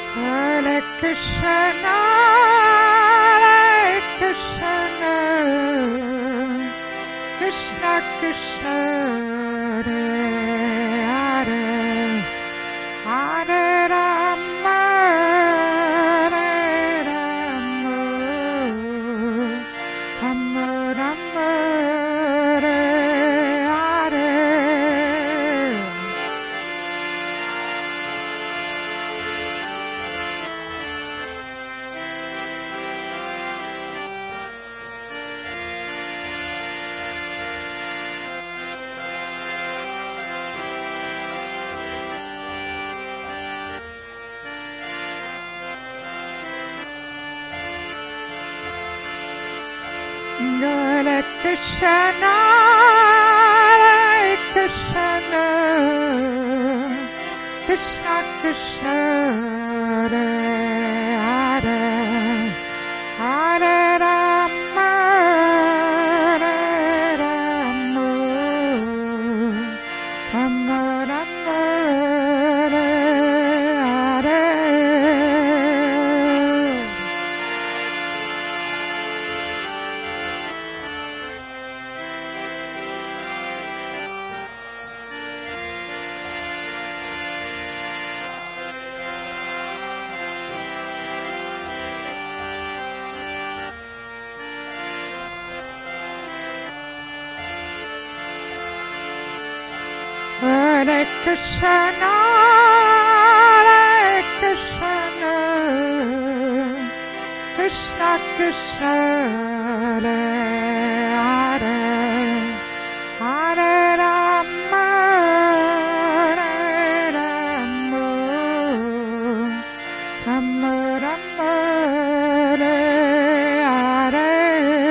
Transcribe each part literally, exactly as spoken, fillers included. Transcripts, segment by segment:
Hare Krishna, Hare Krishna, Krishna Krishna, Hare Hare, Hare Rama, Hare Rama, Rama Rama, Hare Hare. Hare Krishna, Hare Krishna, Krishna Krishna, Hare Hare, Hare Rama, Hare Rama, Rama Rama, Hare Hare. Hare Krishna, Hare Krishna, Krishna Krishna, Hare Hare, Hare Rama, Hare Rama, Rama Rama, Hare Hare.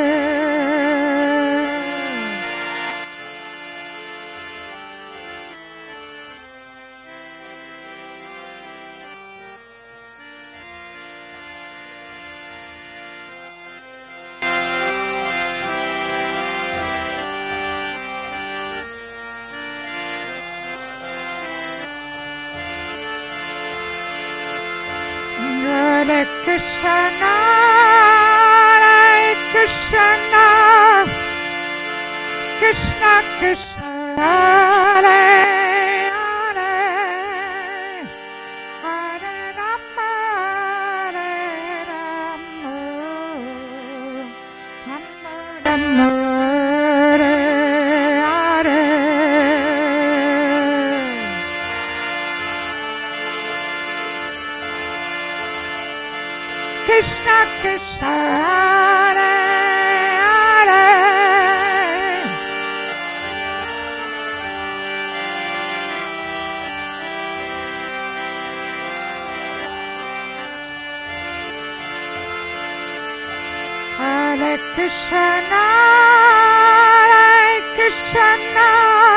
Hare Krishna, Hare Krishna, Krishna Krishna, Hare Hare, Hare Rama, Hare Rama, Rama Rama, Hare Hare. Krishna Krishna, Hare Hare, Hare Krishna, Hare Krishna,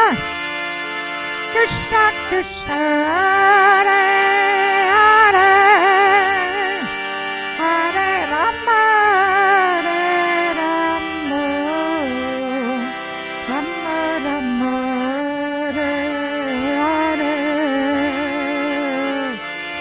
Krishna Krishna, Hare Hare, Hare Rama, Hare Rama, Rama Rama, Hare Hare.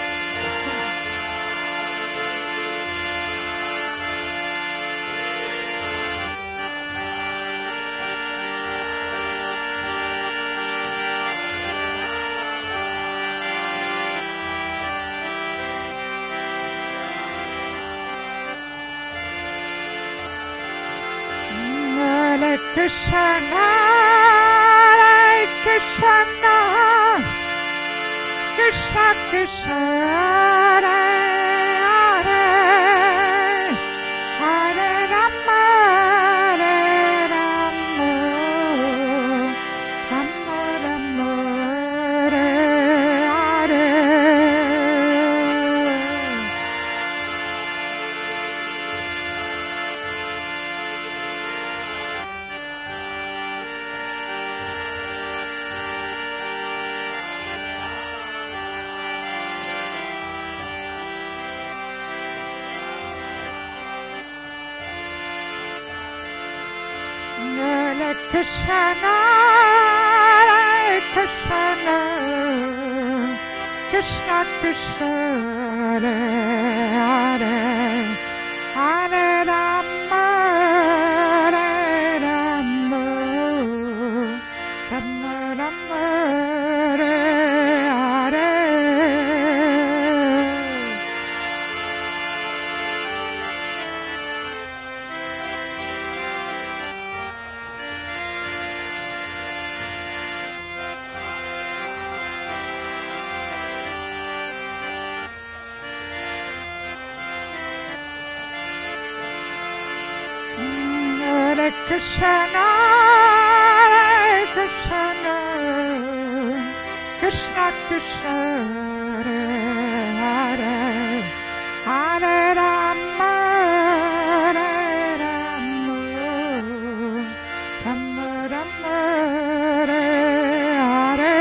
Hare Krishna, Hare Krishna, Krishna Krishna, Hare Hare, Hare Rama, Hare Rama, Rama Rama, Hare Hare. Hare Krishna, Hare Krishna, Krishna Krishna, Hare Rama, Hare Rama, Rama Rama, Hare Hare. Hare Krishna, Hare Krishna, Krishna Krishna, Hare Hare, Hare Rama, Hare Rama, Rama Rama, Hare Hare.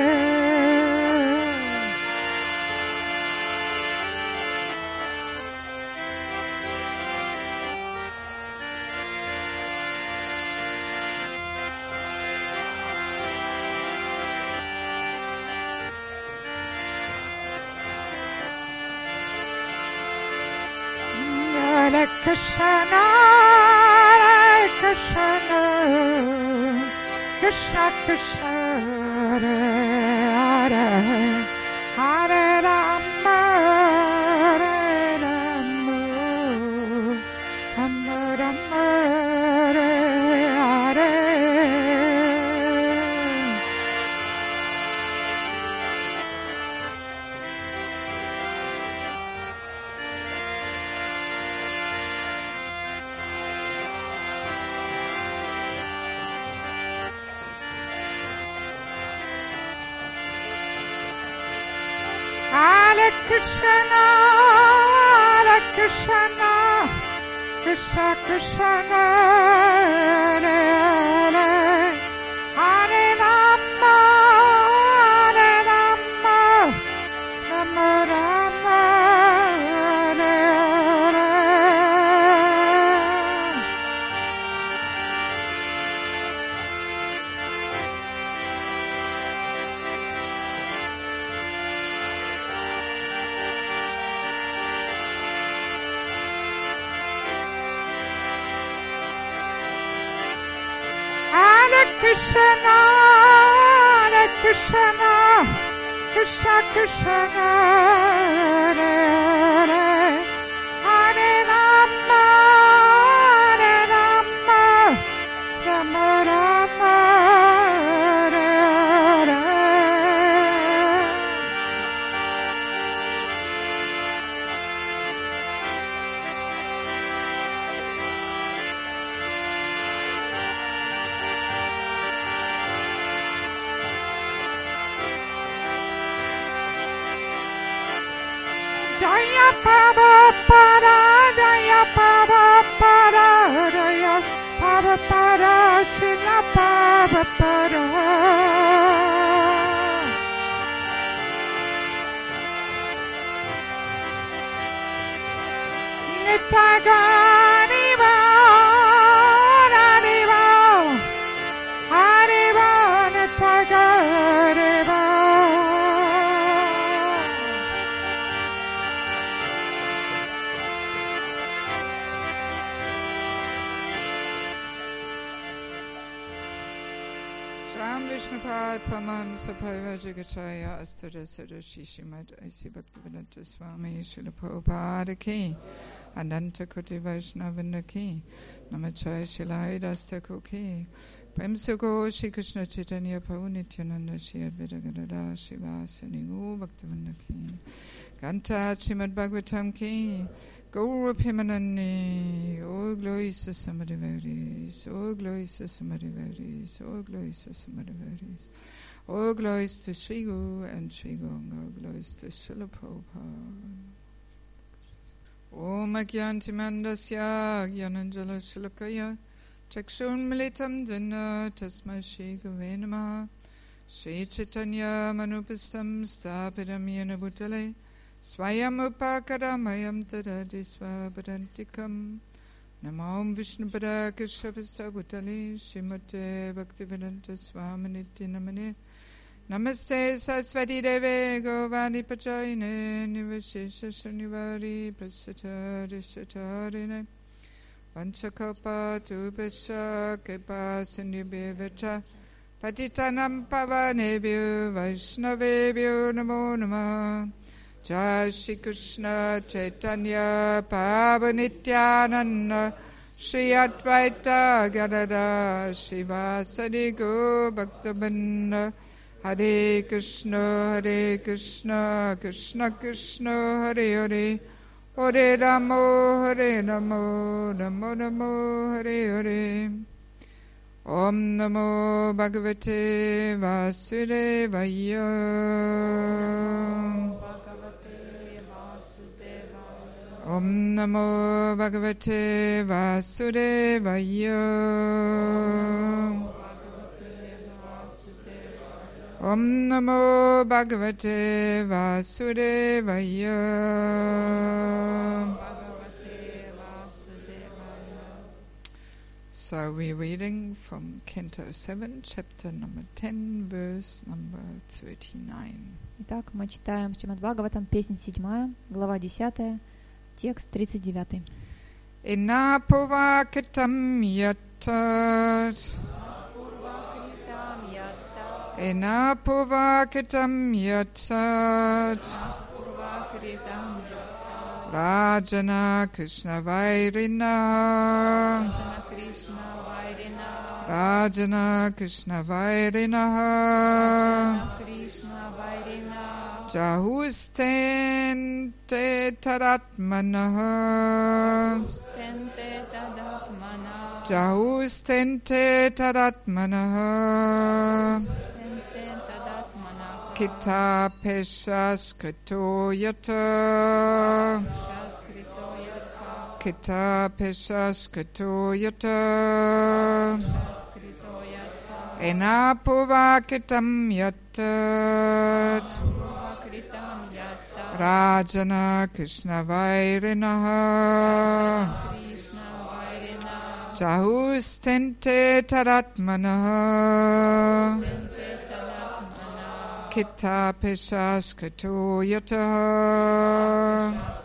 Hare Krishna, Hare Krishna, Krishna Krishna, Hare Hare, Hare Rama, Hare Rama, Rama Rama, Hare Hare. Hare Krishna, Hare Krishna, Krishna Krishna, Hare Hare, Hare Rama, Hare Rama, Rama Rama, Hare Hare. Hare Krishna, Hare Krishna, Krishna Krishna, Hare Hare, Hare Rama, Hare Rama, Rama Rama, Hare Hare. Jaya Prabhupada, Jaya Prabhupada, Jaya Prabhupada, Srila Prabhupada. Nitya-Gani-va, Hariva, Hariva, Nitya-Gani-va. Ram Vishnupad Pamam Sapaiva Jagacharya Astada Sadashi Shrimad Aisi Bhaktivedanta Swami Srila Prabhupada Ki Ananta Koti Vaishnavinda Ki Namachaya Shilai Dastako Ki Prem Sugo Shri Krishna Chaitanya Prabhu Nityananda Shri Advaita Gadadhar Srivasani Go Bhaktivedanta Ki Ganta Srimad Bhagavatam Ki Gaura Pimanani, oh glories to some devotees, oh glories to some devotees, oh glories to some devotees, oh glories to Sri Guru and Sri Ganga, oh glories to Srila Prabhupada. Om Agyanti Mandasya, Gyananjala Shilakaya, Chakshun Militam Jana, Tasma Shri Gurve Namaha, Shri Chaitanya Manupastam Sthapitam Yena Bhutale, Swayam upakaramayam tadadi swapadantikam Namam Vishnupada Krishnapasta Bhutale Srimate Bhaktivedanta Swaminiti Namane Namaste Saraswati Deve Govani Pachayine Nivashesha Shunivari Prasata Rishatarine Vanchakapa Tupasha Kepa Sindhubhyevacha Patitanam Pavanebhyo Vaishnavebhyo Namo Namah. Jai Shri Krishna Chaitanya Pavanityananda Shri Advaita Gadadhara Shivasadi Go Bhaktabinda. Hare Krishna Hare Krishna Krishna Krishna Hare Hare Hare Ramo Hare Ramo Ramo Ramo Hare Hare. Om Namo Bhagavate Vasudevaya. Om Namo Bhagavate Vasudevaya. Om Namo Bhagavate Vasudevaya. So we're reading from Canto seven, chapter number ten, verse number thirty-nine. Итак, мы читаем Шримад Бхагаватам, песнь седьмая, глава десятая, текст тридцать девятый. Enapurvakritam yattat Enapurvakritam yattat Rajana Krishna Vairina Rajana Krishna Vairina Jahustente tadatmanaha Jahustente tadatmanaha Kita peshas krito yata Kita peshas krito yata Enapurvakitam yattat Rajana Krishna Vairinaha Jahustente tadatmanaha Kita peshas krito yataha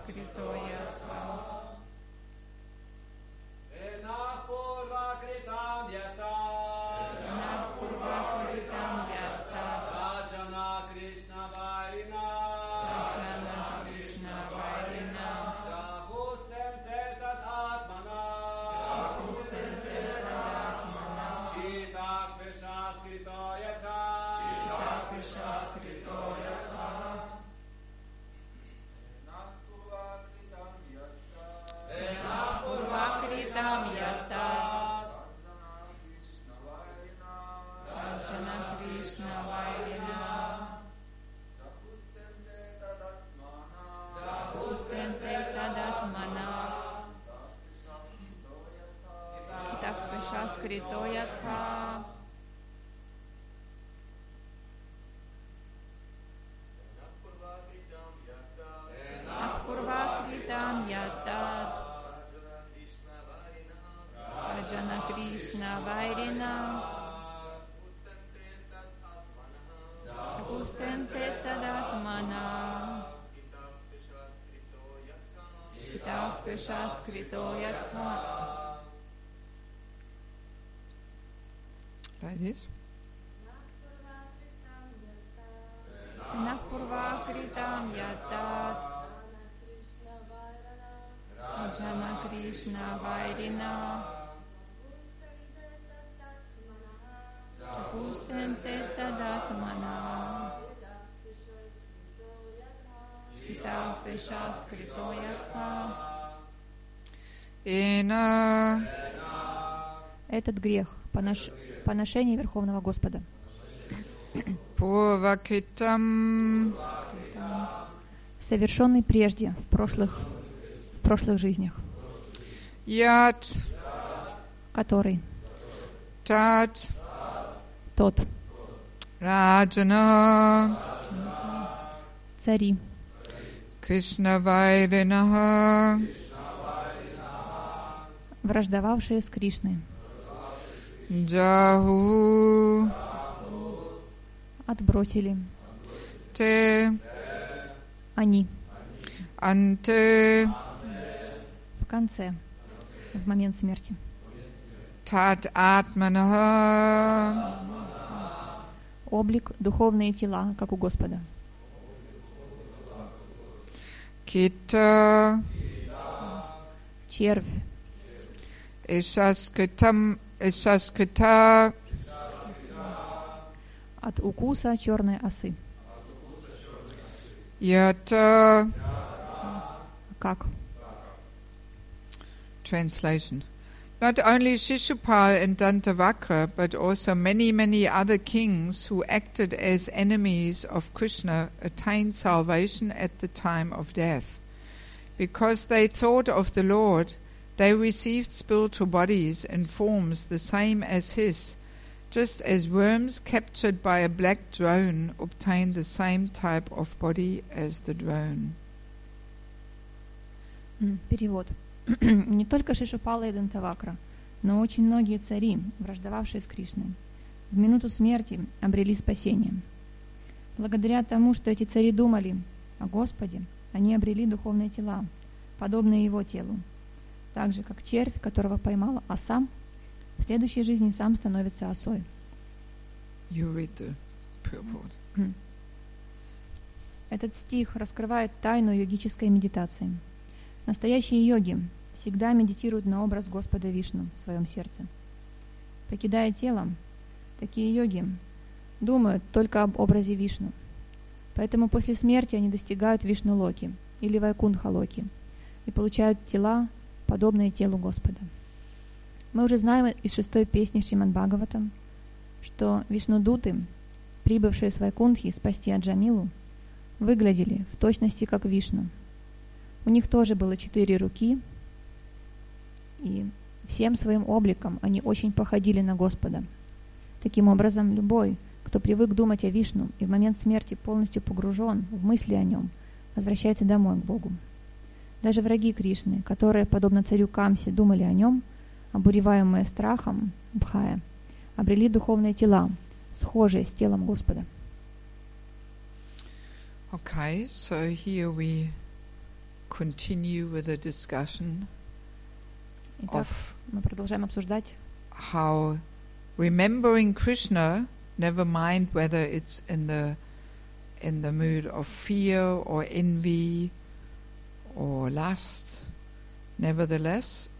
Like this. Enapurvakritam yattat Rajana Krishna Vairina Jahustente tadatmana Kita peshas krito yatha. Этот грех, понош... поношение Верховного Господа. Совершенный прежде, в прошлых, в прошлых жизнях. Ят. Который. Тат. Тот. Раджана. Цари. Кришна Вайринаха. Враждовавшие с Кришной. Джаху. отбросили. Te Они ante в конце, в момент смерти. tat atmanaha Облик, духовные тела, как у Господа. kita Червь, isaskitam isaskita от укуса черной осы. yata. Как? Translation. Not only Shishupal and Dantavakra, but also many, many other kings who acted as enemies of Krishna attained salvation at the time of death. Because they thought of the Lord, they received spiritual bodies in forms the same as his, just as worms captured by a black drone obtain the same type of body as the drone. Перевод. Не только Шишупала и Дантавакра, но очень многие цари, враждовавшие с Кришной, в минуту смерти обрели спасение. Благодаря тому, что эти цари думали о Господе, они обрели духовные тела, подобные его телу, так же, как червь, которого поймала оса, в следующей жизни сам становится осой. You read the purport. Этот стих раскрывает тайну йогической медитации. Настоящие йоги всегда медитируют на образ Господа Вишну в своем сердце. Покидая тело, такие йоги думают только об образе Вишну. Поэтому после смерти они достигают Вишну-локи или Вайкунха-локи и получают тела, подобные телу Господа. Мы уже знаем из шестой песни Шримад-Бхагаватам, что Вишнудуты, прибывшие с Вайкунхи спасти Аджамилу, выглядели в точности как Вишну. У них тоже было четыре руки, и всем своим обликом они очень походили на Господа. Таким образом, любой, кто привык думать о Вишну и в момент смерти полностью погружен в мысли о нем, возвращается домой к Богу. Даже враги Кришны, которые, подобно царю Камсе, думали о нем, обуреваемые страхом Бхая, обрели духовные тела, схожие с телом Господа. Okay, so here we continue with a discussion Итак, мы продолжаем обсуждать, how remembering Krishna, never mind whether it's in the in the mood of fear or envy or lust, nevertheless,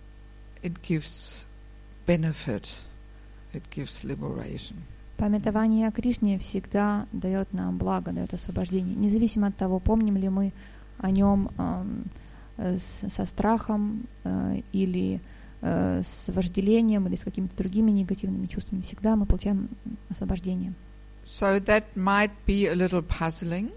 it gives benefit, it gives liberation. памятование о Кришне всегда дает нам благо, дает освобождение, независимо от того, помним ли мы о нем э, с, со страхом э, или э, с вожделением или с какими-то другими негативными чувствами. Всегда мы получаем освобождение. So that might be a little puzzling.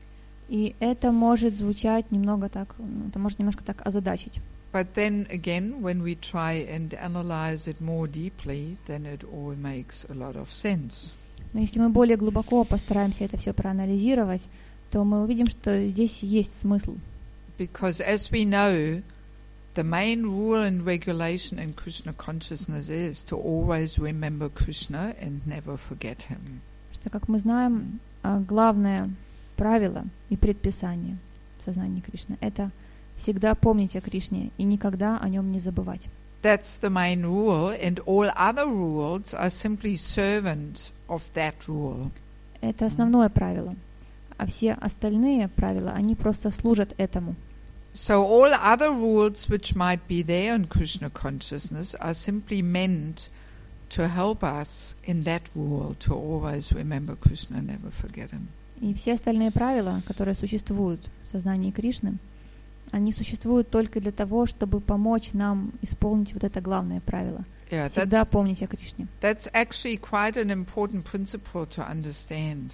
И это может звучать немного так, это может немножко так озадачить. But then again, when we try and analyze it more deeply, then it all makes a lot of sense. Но если мы более глубоко постараемся это все проанализировать, то мы увидим, что здесь есть смысл. Because as we know, the main rule and regulation in Krishna consciousness is to always remember Krishna and never forget him. Что, как мы знаем, главное правило и предписание в сознании Кришны — это всегда помнить о Кришне и никогда о нем не забывать. That's the main rule, and all other rules are simply servants of that rule. Это основное правило, а все остальные правила, они просто служат этому. So all other rules which might be there in Krishna consciousness are simply meant to help us in that rule to always remember Krishna and never forget him. И все остальные правила, которые существуют в сознании Кришны, они существуют только для того, чтобы помочь нам исполнить вот это главное правило. Yeah, Всегда помнить о Кришне. That's actually quite an important principle to understand.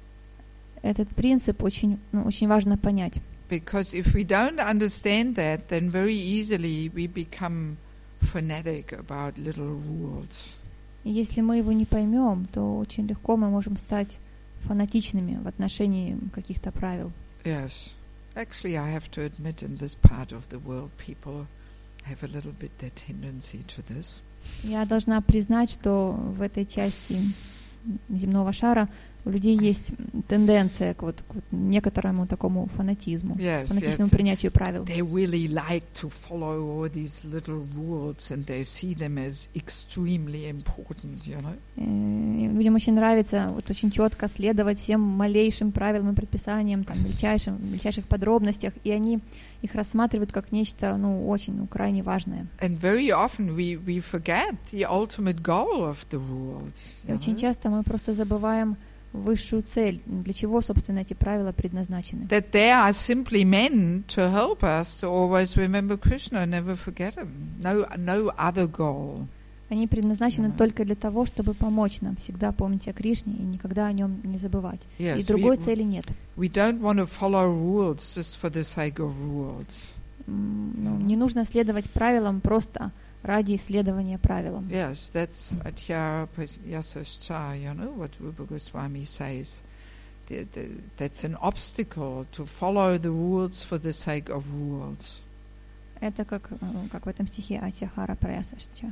Этот принцип очень, ну, очень важно понять. Because if we don't understand that, then very easily we become fanatic about little rules. И если мы его не поймем, то очень легко мы можем стать фанатичными в отношении каких-то правил. Yes. Actually, I have to admit, in this part of the world, people have a little bit that tendency to this. Я должна признать, что в этой части земного шара У людей есть тенденция к вот, к вот некоторому такому фанатизму, Yes, фанатичному yes. принятию правил. They really like to follow all these little rules, and they see them as extremely important, you know. И людям очень нравится вот очень четко следовать всем малейшим правилам и предписаниям, там, мельчайшим, в мельчайших подробностях, и они их рассматривают как нечто, ну, очень, ну, крайне важное. And very often we, we forget the ultimate goal of the rules. И you очень know. часто мы просто забываем высшую цель, для чего, собственно, эти правила предназначены. That they are simply meant to help us to always remember Krishna and never forget him. No, no other goal. Они предназначены Yeah. только для того, чтобы помочь нам всегда помнить о Кришне и никогда о нем не забывать. Yes, И другой we- цели нет. We don't want to follow rules just for the sake of rules. М, ну, не нужно следовать правилам просто ради исследования правилам. Yes, that's Adhyara Yasascha, you know, what Rupa Goswami says. The, the, that's an obstacle to follow the rules for the sake of rules. Это как, э, как в этом стихе Атьяхара Праясашча.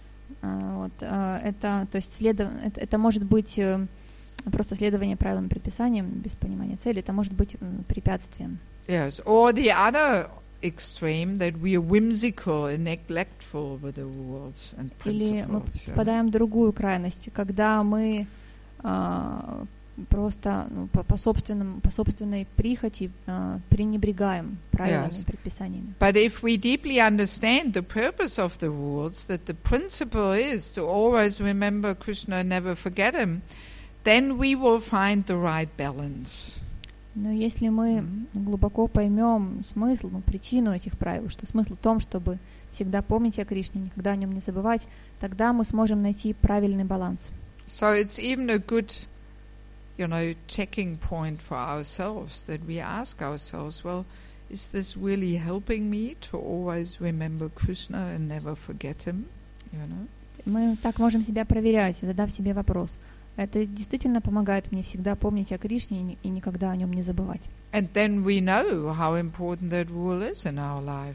А, Вот, а, это, то есть следов... это, это может быть э, просто следование правилам и предписаниям без понимания цели, это может быть м, препятствием. Yes, or the other extreme, that we are whimsical and neglectful with the rules and Или мы principles. yeah. впадаем в другую крайность, когда мы а, просто ну, по, по, собственным, по собственной прихоти а, пренебрегаем правилами Yes. и предписаниями. But if we deeply understand the purpose of the rules, that the principle is to always remember Krishna and never forget him, then we will find the right balance. Но если мы Мгм. глубоко поймем смысл, ну, причину этих правил, что смысл в том, чтобы всегда помнить о Кришне, никогда о нем не забывать, тогда мы сможем найти правильный баланс. So it's even a good, you know, checking point for ourselves, that we ask ourselves, well, is this really helping me to always remember Krishna and never forget him? You know? Мы так можем себя проверять, задав себе вопрос. Это действительно помогает мне всегда помнить о Кришне и, ни- и никогда о нем не забывать. And then we know how important that rule is in our life.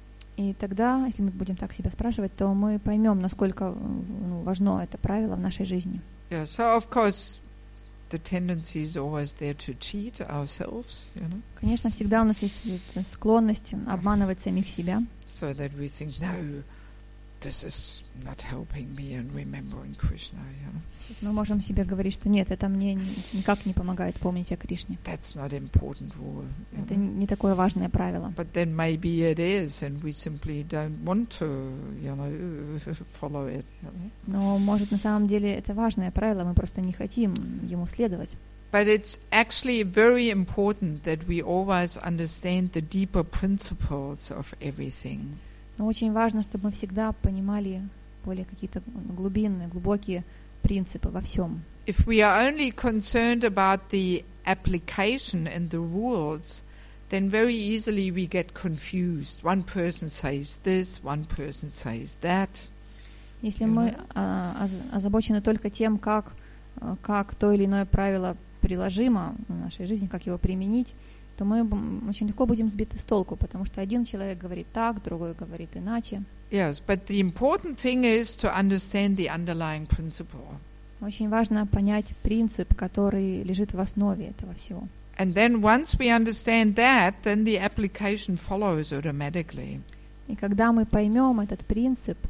И тогда, если мы будем так себя спрашивать, то мы поймем, насколько ну, важно это правило в нашей жизни. Yeah, so of course the tendency is always there to cheat ourselves, you know, Конечно, всегда у нас есть эта склонность обманывать самих себя, so that we think, no, this is not helping me in remembering Krishna, you know. мы можем себе говорить, что нет, это мне ни- никак не помогает помнить о Кришне. That's not important rule. you Это know. не такое важное правило. But then maybe it is, and we simply don't want to, you know, follow it. You know? Но, может, на самом деле это важное правило, мы просто не хотим ему следовать. But it's actually very important that we always understand the deeper principles of everything. Но очень важно, чтобы мы всегда понимали более какие-то глубинные, глубокие принципы во всем. If we are only concerned about the application and the rules, then very easily we get confused. One person says this, one person says that. Если Мгм. мы а, оз- озабочены только тем, как, а, как то или иное правило приложимо в нашей жизни, как его применить, то мы б- очень легко будем сбиты с толку, потому что один человек говорит так, другой говорит иначе. Yes, but the important thing is to understand the underlying principle. Очень важно понять принцип, который лежит в основе этого всего. And then once we understand that, then the application follows automatically. И когда мы поймем этот принцип,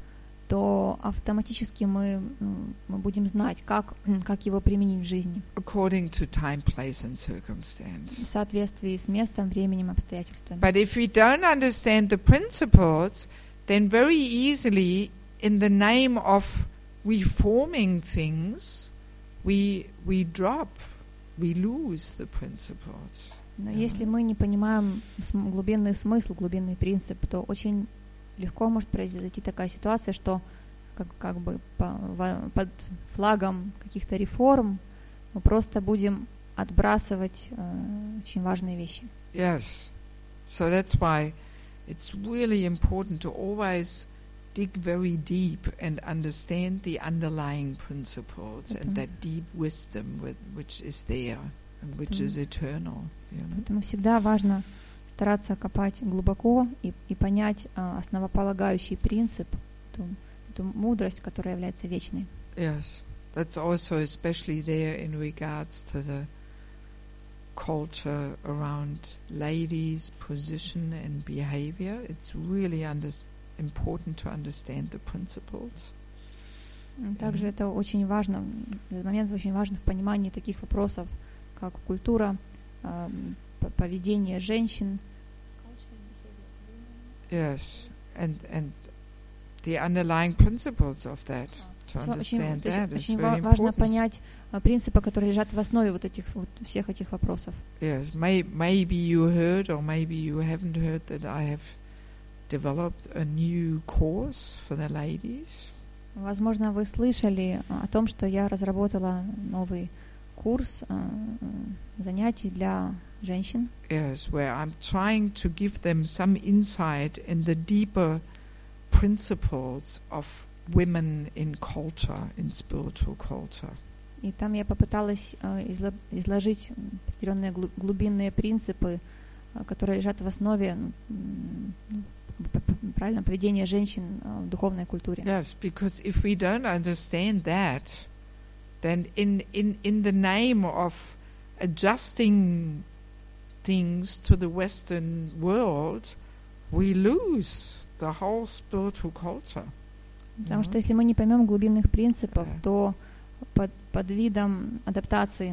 то автоматически мы, м, мы будем знать, как, м, как его применить в жизни According to time, place, and circumstance. в соответствии с местом, временем, обстоятельствами. But if we don't understand the principles, then very easily, in the name of reforming things, we we drop, we lose the principles. Но Мгм. если мы не понимаем см- глубинный смысл, глубинный принцип, то очень легко может произойти такая ситуация, что как, как бы по- во- под флагом каких-то реформ мы просто будем отбрасывать э, очень важные вещи. Yes. So that's why it's really important to always dig very deep and understand the underlying principles and Мгм. that deep wisdom with, which is there and which Мгм. is eternal. You know? Поэтому всегда важно стараться копать глубоко и, и понять а, основополагающий принцип, ту, эту мудрость, которая является вечной. Yes. that's also especially there in regards to the culture around ladies' position and behavior. It's really under, important to understand the principles. Также mm-hmm. это очень важно, этот момент очень важен в понимании таких вопросов, как культура, поведение женщин. Yes, and and the underlying principles of that. To understand that is very important. Важно понять принципы, которые лежат в основе вот этих вот всех этих вопросов. Yes, may, maybe you heard or maybe you haven't heard that I have developed a new course for the ladies. Возможно, вы слышали о том, что я разработала новый курс занятий для женщин. Yes, where I'm trying to give them some insight in the deeper principles of women in culture, in spiritual culture. И там я попыталась uh, изложить определенные глубинные принципы, uh, которые лежат в основе uh, правильного поведения женщин uh, в духовной культуре. Yes, because if we don't understand that, then in in in the name of adjusting things to the Western world, we lose the whole spiritual culture. Потому что если мы не поймем глубинных принципов, yeah. то под, под видом адаптации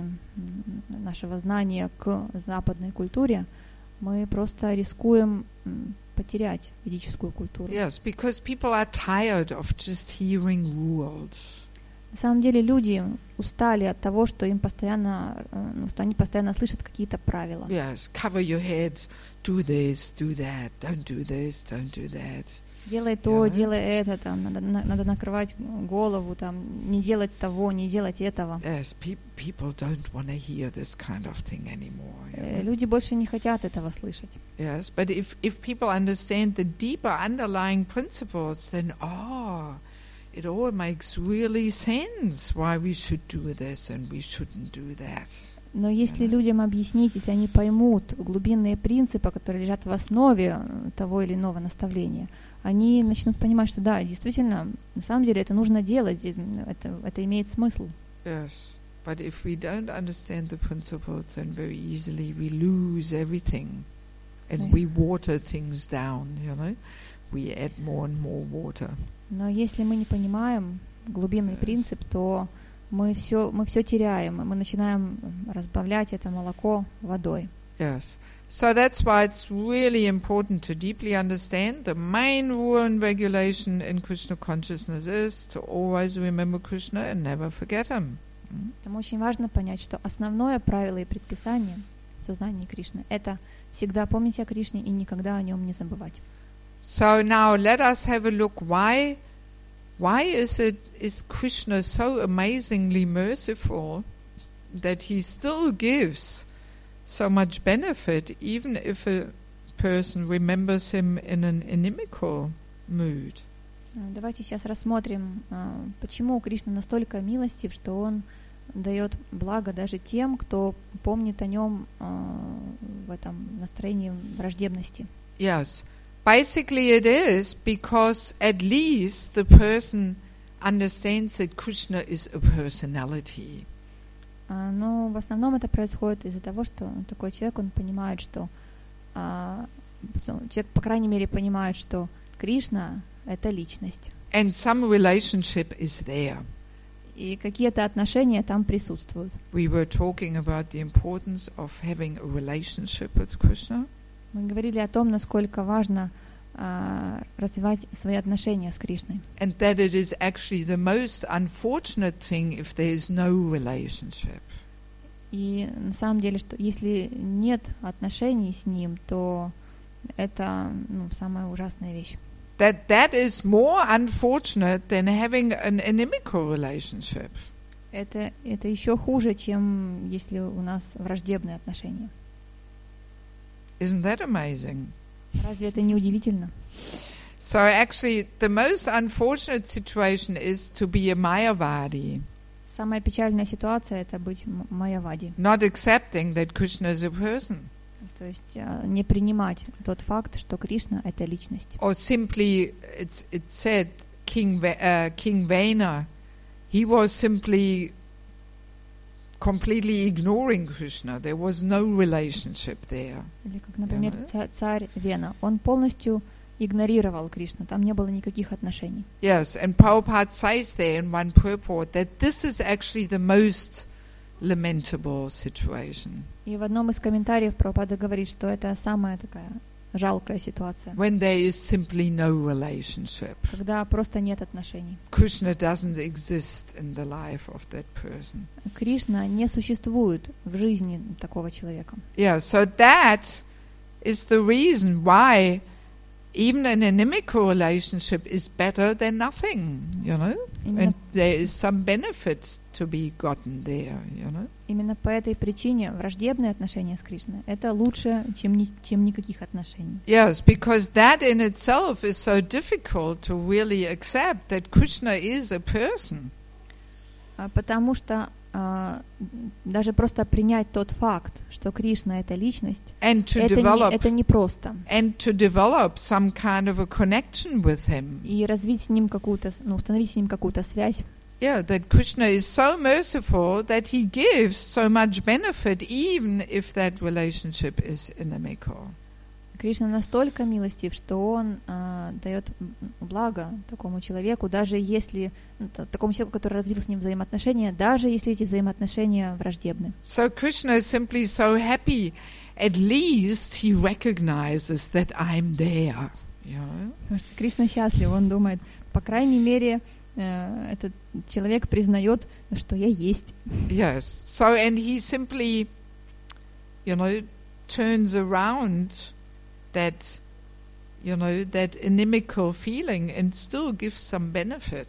нашего знания к западной культуре мы просто рискуем потерять ведическую культуру. Yes, because people are tired of just hearing rules. На самом деле люди устали от того, что им постоянно, ну, что они постоянно слышат какие-то правила. Yes, cover your head, do this, do that, don't do this, don't do that. Делай то, yeah. делай это, там, надо, надо накрывать голову, там, не делать того, не делать этого. Yes, pe- people don't want to hear this kind of thing anymore. Yeah. Люди больше не хотят этого слышать. Yes, but if if people understand the deeper underlying principles, then oh, it all makes really sense why we should do this and we shouldn't do that. Но если людям объяснить, если они поймут глубинные принципы, которые лежат в основе того или иного наставления, они начнут понимать, что да, действительно, на самом деле это нужно делать, это, это имеет смысл. Yes, but if we don't understand the principles, then very easily we lose everything, and yeah. we water things down, you know, we add more and more water. Но если мы не понимаем глубинный yes. принцип, то мы все, мы все теряем, мы начинаем разбавлять это молоко водой. Yes. So that's why it's really important to deeply understand the main rule and regulation in Krishna consciousness is to always remember Krishna and never forget him. Поэтому очень важно понять, что основное правило и предписание в сознании Кришны — это всегда помнить о Кришне и никогда о нем не забывать. So now let us have a look why why is it is Krishna so amazingly merciful that he still gives so much benefit, even if a person remembers him in an inimical mood. Давайте сейчас рассмотрим, почему Кришна настолько милостив, что он дает благо даже тем, кто помнит о нем в этом настроении враждебности. Yes, basically it is because at least the person understands that Krishna is a personality. Но в основном это происходит из-за того, что такой человек, он понимает, что а, человек, по крайней мере, понимает, что Кришна — это личность. And some relationship is there. И какие-то отношения там присутствуют. We were talking about the importance of having a relationship with Krishna. Мы говорили о том, насколько важно Uh, развивать свои отношения с Кришной. And that it is actually the most unfortunate thing if there is no relationship. И на самом деле, что если нет отношений с ним, то это, ну, самая ужасная вещь. That that is more unfortunate than having an inimical relationship. Это это еще хуже, чем если у нас враждебные отношения. Isn't that amazing? Разве это не удивительно? So actually, the most unfortunate situation is to be a Mayavadi. Самая печальная ситуация — это быть майявади. Not accepting that Krishna is a person. То есть не принимать тот факт, что Кришна — это личность. Or simply, it's it said King uh, King Vena he was simply completely ignoring Krishna. There was no relationship there. Или как, например, ца- царь Вена. Он полностью игнорировал Кришну. Там не было никаких отношений. Yes, and Prabhupada says there in one purport that this is actually the most lamentable situation. И в одном из комментариев Прабхупада говорит, что это самая такая жалкая ситуация. When there is simply no relationship. Когда просто нет отношений. Krishna doesn't exist in the life of that person. Кришна не существует в жизни такого человека. Yeah, so that is the reason why even an inimical relationship is better than nothing, you know? Именно, And there is some benefit to be gotten there, you know? именно по этой причине враждебные отношения с Кришной — это лучше, чем, ни, чем никаких отношений. Yes, because that in itself is so difficult to really accept that Krishna is a person. А, Потому что а, даже просто принять тот факт, что Кришна — это личность, And to это, develop не, это непросто. and to develop some kind of a connection with him. И развить с ним какую-то, ну, установить с ним какую-то связь. Yeah, that Krishna is so merciful that he gives so much benefit even if that relationship is inimical. Кришна настолько милостив, что он а, дает благо такому человеку, даже если т- такому человеку, который развил с ним взаимоотношения, даже если эти взаимоотношения враждебны. So Krishna is simply so happy. At least he recognizes that I'm there. You know? Потому что Кришна счастлив, он думает, по крайней мере, э, этот человек признает, что я есть. Yes. So and he simply, you know, turns around that, you know, that inimical feeling and still gives some benefit.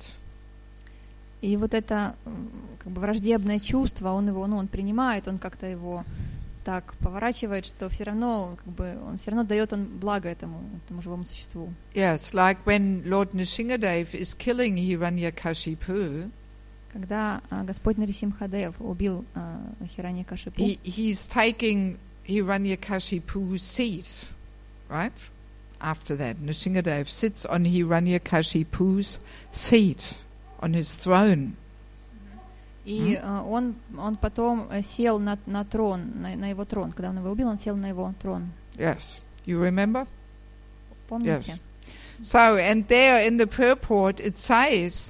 И вот это м, как бы враждебное чувство, он его, ну, он принимает, он как-то его так поворачивает, что все равно, как бы, он все равно дает он благо этому, этому живому существу. Yes, like when Lord Nrsimhadev is killing Hiranyakashipu, Когда а, Господь Нарисимхадев убил а, Хираньякашипу, he, he's taking Hiranyakashipu's seat, right? After that, Nrsimhadev sits on Hiranyakashipu's seat, on his throne. и а, он, он потом э, сел на, на трон, на, на его трон. Когда он его убил, он сел на его трон. Yes, you remember? Помните? So, and there in the purport it says,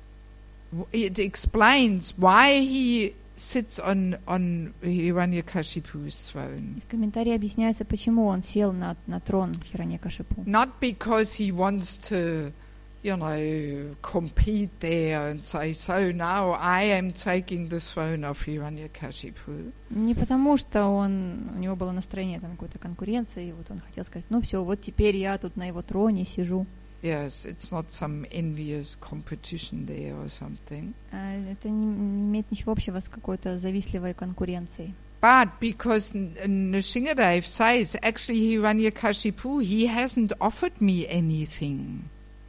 it explains why he sits on on Hiranyakashipu's throne. В комментарии объясняется, почему он сел на, на трон Хираньякашипу. Not because he wants to, you know, compete there and say, so now I am taking the throne of Hiranyakashipu. Не потому, что он, у него было настроение там какой-то конкуренции, и вот он хотел сказать, ну все, вот теперь я тут на его троне сижу. Yes, it's not some envious competition there or something. А, Это не, не имеет ничего общего с какой-то завистливой конкуренцией. But because N- Nrsimhadev says, actually Hiranyakashipu, he hasn't offered me anything.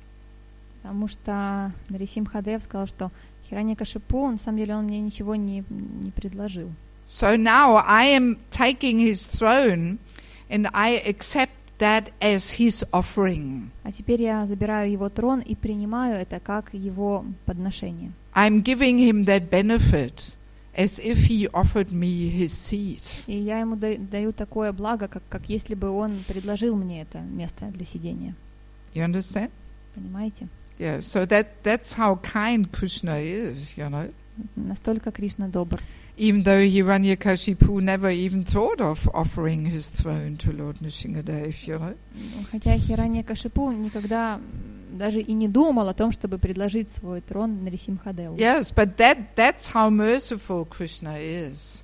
Потому что Нарисимхадев сказал, что Хираньякашипу, на самом деле, он мне ничего не, не предложил. So now I am taking his throne and I accept that as his offering. А теперь я забираю его трон и принимаю это как его подношение. I'm giving him that benefit as if he offered me his seat. И я ему да- даю такое благо, как, как если бы он предложил мне это место для сидения. You understand? Понимаете? Yeah, so that that's how kind Krishna is, you know. Настолько Кришна добр. Even though Hiranyakashipu never even thought of offering his throne to Lord Nrsimhadev, you know. Хотя Хираньякашипу никогда м, даже и не думал о том, чтобы предложить свой трон Нарисимхадеву. Yes, but that that's how merciful Krishna is.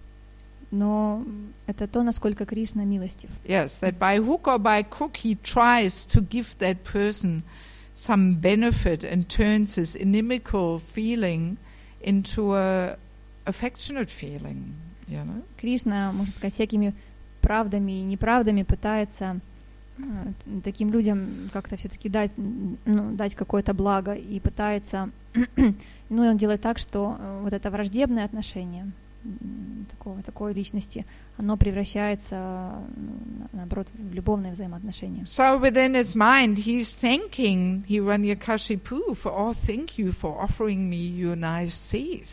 Но это то, насколько Кришна милостив. Yes, that by hook or by crook he tries to give that person some benefit and turns his inimical feeling into a affectionate feeling, you know. Кришна, можно сказать, всякими правдами и неправдами пытается э, таким людям как-то все-таки дать, ну, дать какое-то благо и пытается, ну и он делает так, что э, вот это враждебное отношение, такого, такой личности, оно превращается, наоборот, в любовные взаимоотношения. So within his mind, he's thanking Hiranyakashipu for, oh, thank you for offering me your nice seed.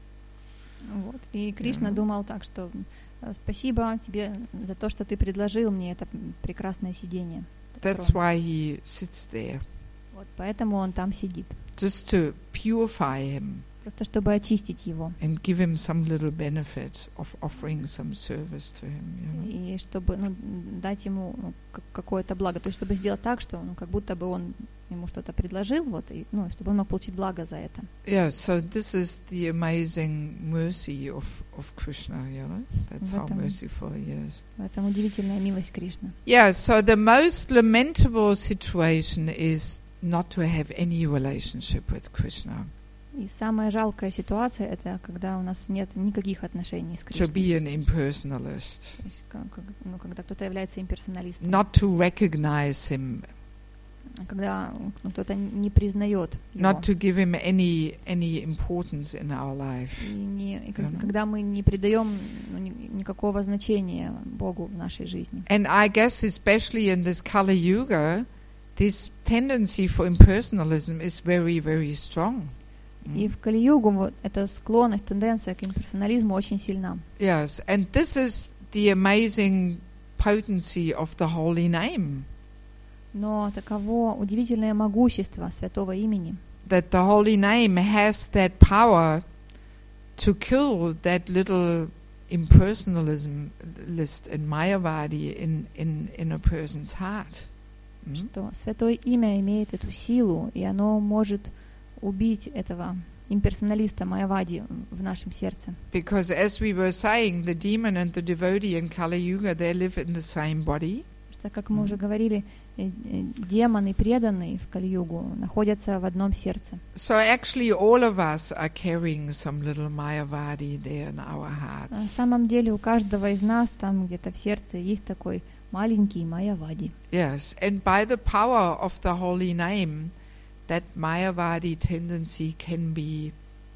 Вот. И Кришна Mm-hmm. думал так, что спасибо тебе за то, что ты предложил мне это прекрасное сидение. That's why he sits there. Вот, поэтому он там сидит. Just to purify him. Просто чтобы очистить его. And give him some little benefit of offering some service to him. You know? И чтобы ну, дать ему ну, какое-то благо. То есть чтобы сделать так, что ну, как будто бы он ему что-то предложил, вот, и, ну, чтобы он мог получить благо за это. Yeah, so this is the amazing mercy of, of Krishna, you know? That's how merciful he is. В этом удивительная милость Кришны. Yeah, so the most lamentable situation is not to have any relationship with Krishna. И самая жалкая ситуация — это когда у нас нет никаких отношений с To Кришной. be an impersonalist. То есть, как, как, ну, когда кто-то является имперсоналистом. Not to recognize him. Когда ну, кто-то не признает его. Not to give him any any importance in our life. И, не, и You know? когда мы не придаем ну, ни, никакого значения Богу в нашей жизни. And I guess especially in this Kali Yuga, this tendency for impersonalism is very, very strong. И в Кали-югу вот эта склонность, тенденция к имперсонализму очень сильна. Yes, and this is the amazing potency of the holy name. Но таково удивительное могущество святого имени, That the holy name has that power to kill that little impersonalism-list and Mayavadi in, in, in a person's heart. Mm? что святое имя имеет эту силу, и оно может убить этого имперсоналиста Майявади в нашем сердце. Because as we were saying, the demon and the devotee in Kali Yuga, they live in the same body. Что, как мы уже говорили, демон и преданный в Кали-югу находятся в одном сердце. So actually all of us are carrying some little Mayavadi there in our hearts. На самом деле у каждого из нас там где-то в сердце есть такой маленький Майявади. Yes, and by the power of the holy name, that Mayavadi tendency can be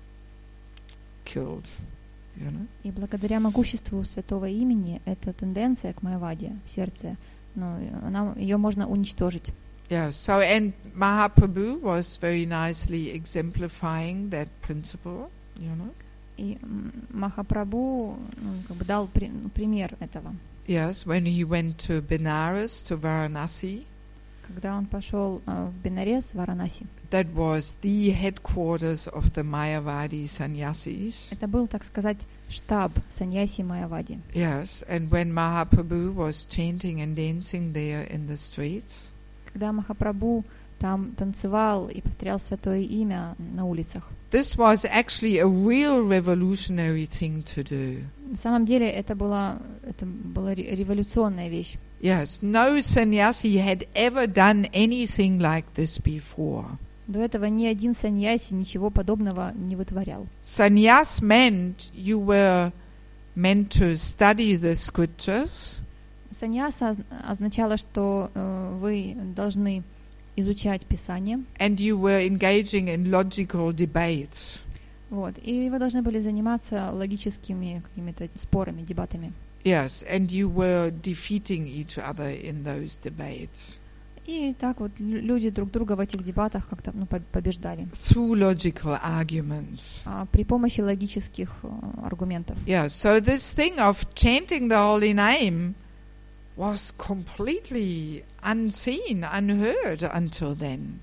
killed, you know? И благодаря могуществу святого имени эта тенденция к Майявади в сердце, ну, она, ее можно уничтожить. Yeah, so and Mahaprabhu was very nicely exemplifying that principle, you know? И Махапрабху ну, как бы дал при, ну, пример этого. Yes, when he went to Benares, to Varanasi. Когда он пошел uh, в Бенарес, в Варанаси. That was the headquarters of the Mayavadi sannyasis. Это был, так сказать, штаб саньяси Майявади. Yes, and when Mahaprabhu was chanting and dancing there in the streets, когда Махапрабху там танцевал и повторял святое имя на улицах. this was actually a real revolutionary thing to do. На самом деле это была, это была революционная вещь. Yes, no sannyasi had ever done anything like this before. До этого ни один саньяси ничего подобного не вытворял. Sannyas meant you were meant to study the scriptures. Саньяса означало, что э, вы должны изучать Писание. And you were engaging in logical debates. Вот, и вы должны были заниматься логическими какими-то спорами, дебатами. Yes, and you were defeating each other in those debates. И так вот люди друг друга в этих дебатах как-то ну, побеждали. Through logical arguments. А, при помощи логических uh, аргументов. Yeah, so this thing of chanting the holy name was completely unseen, unheard until then.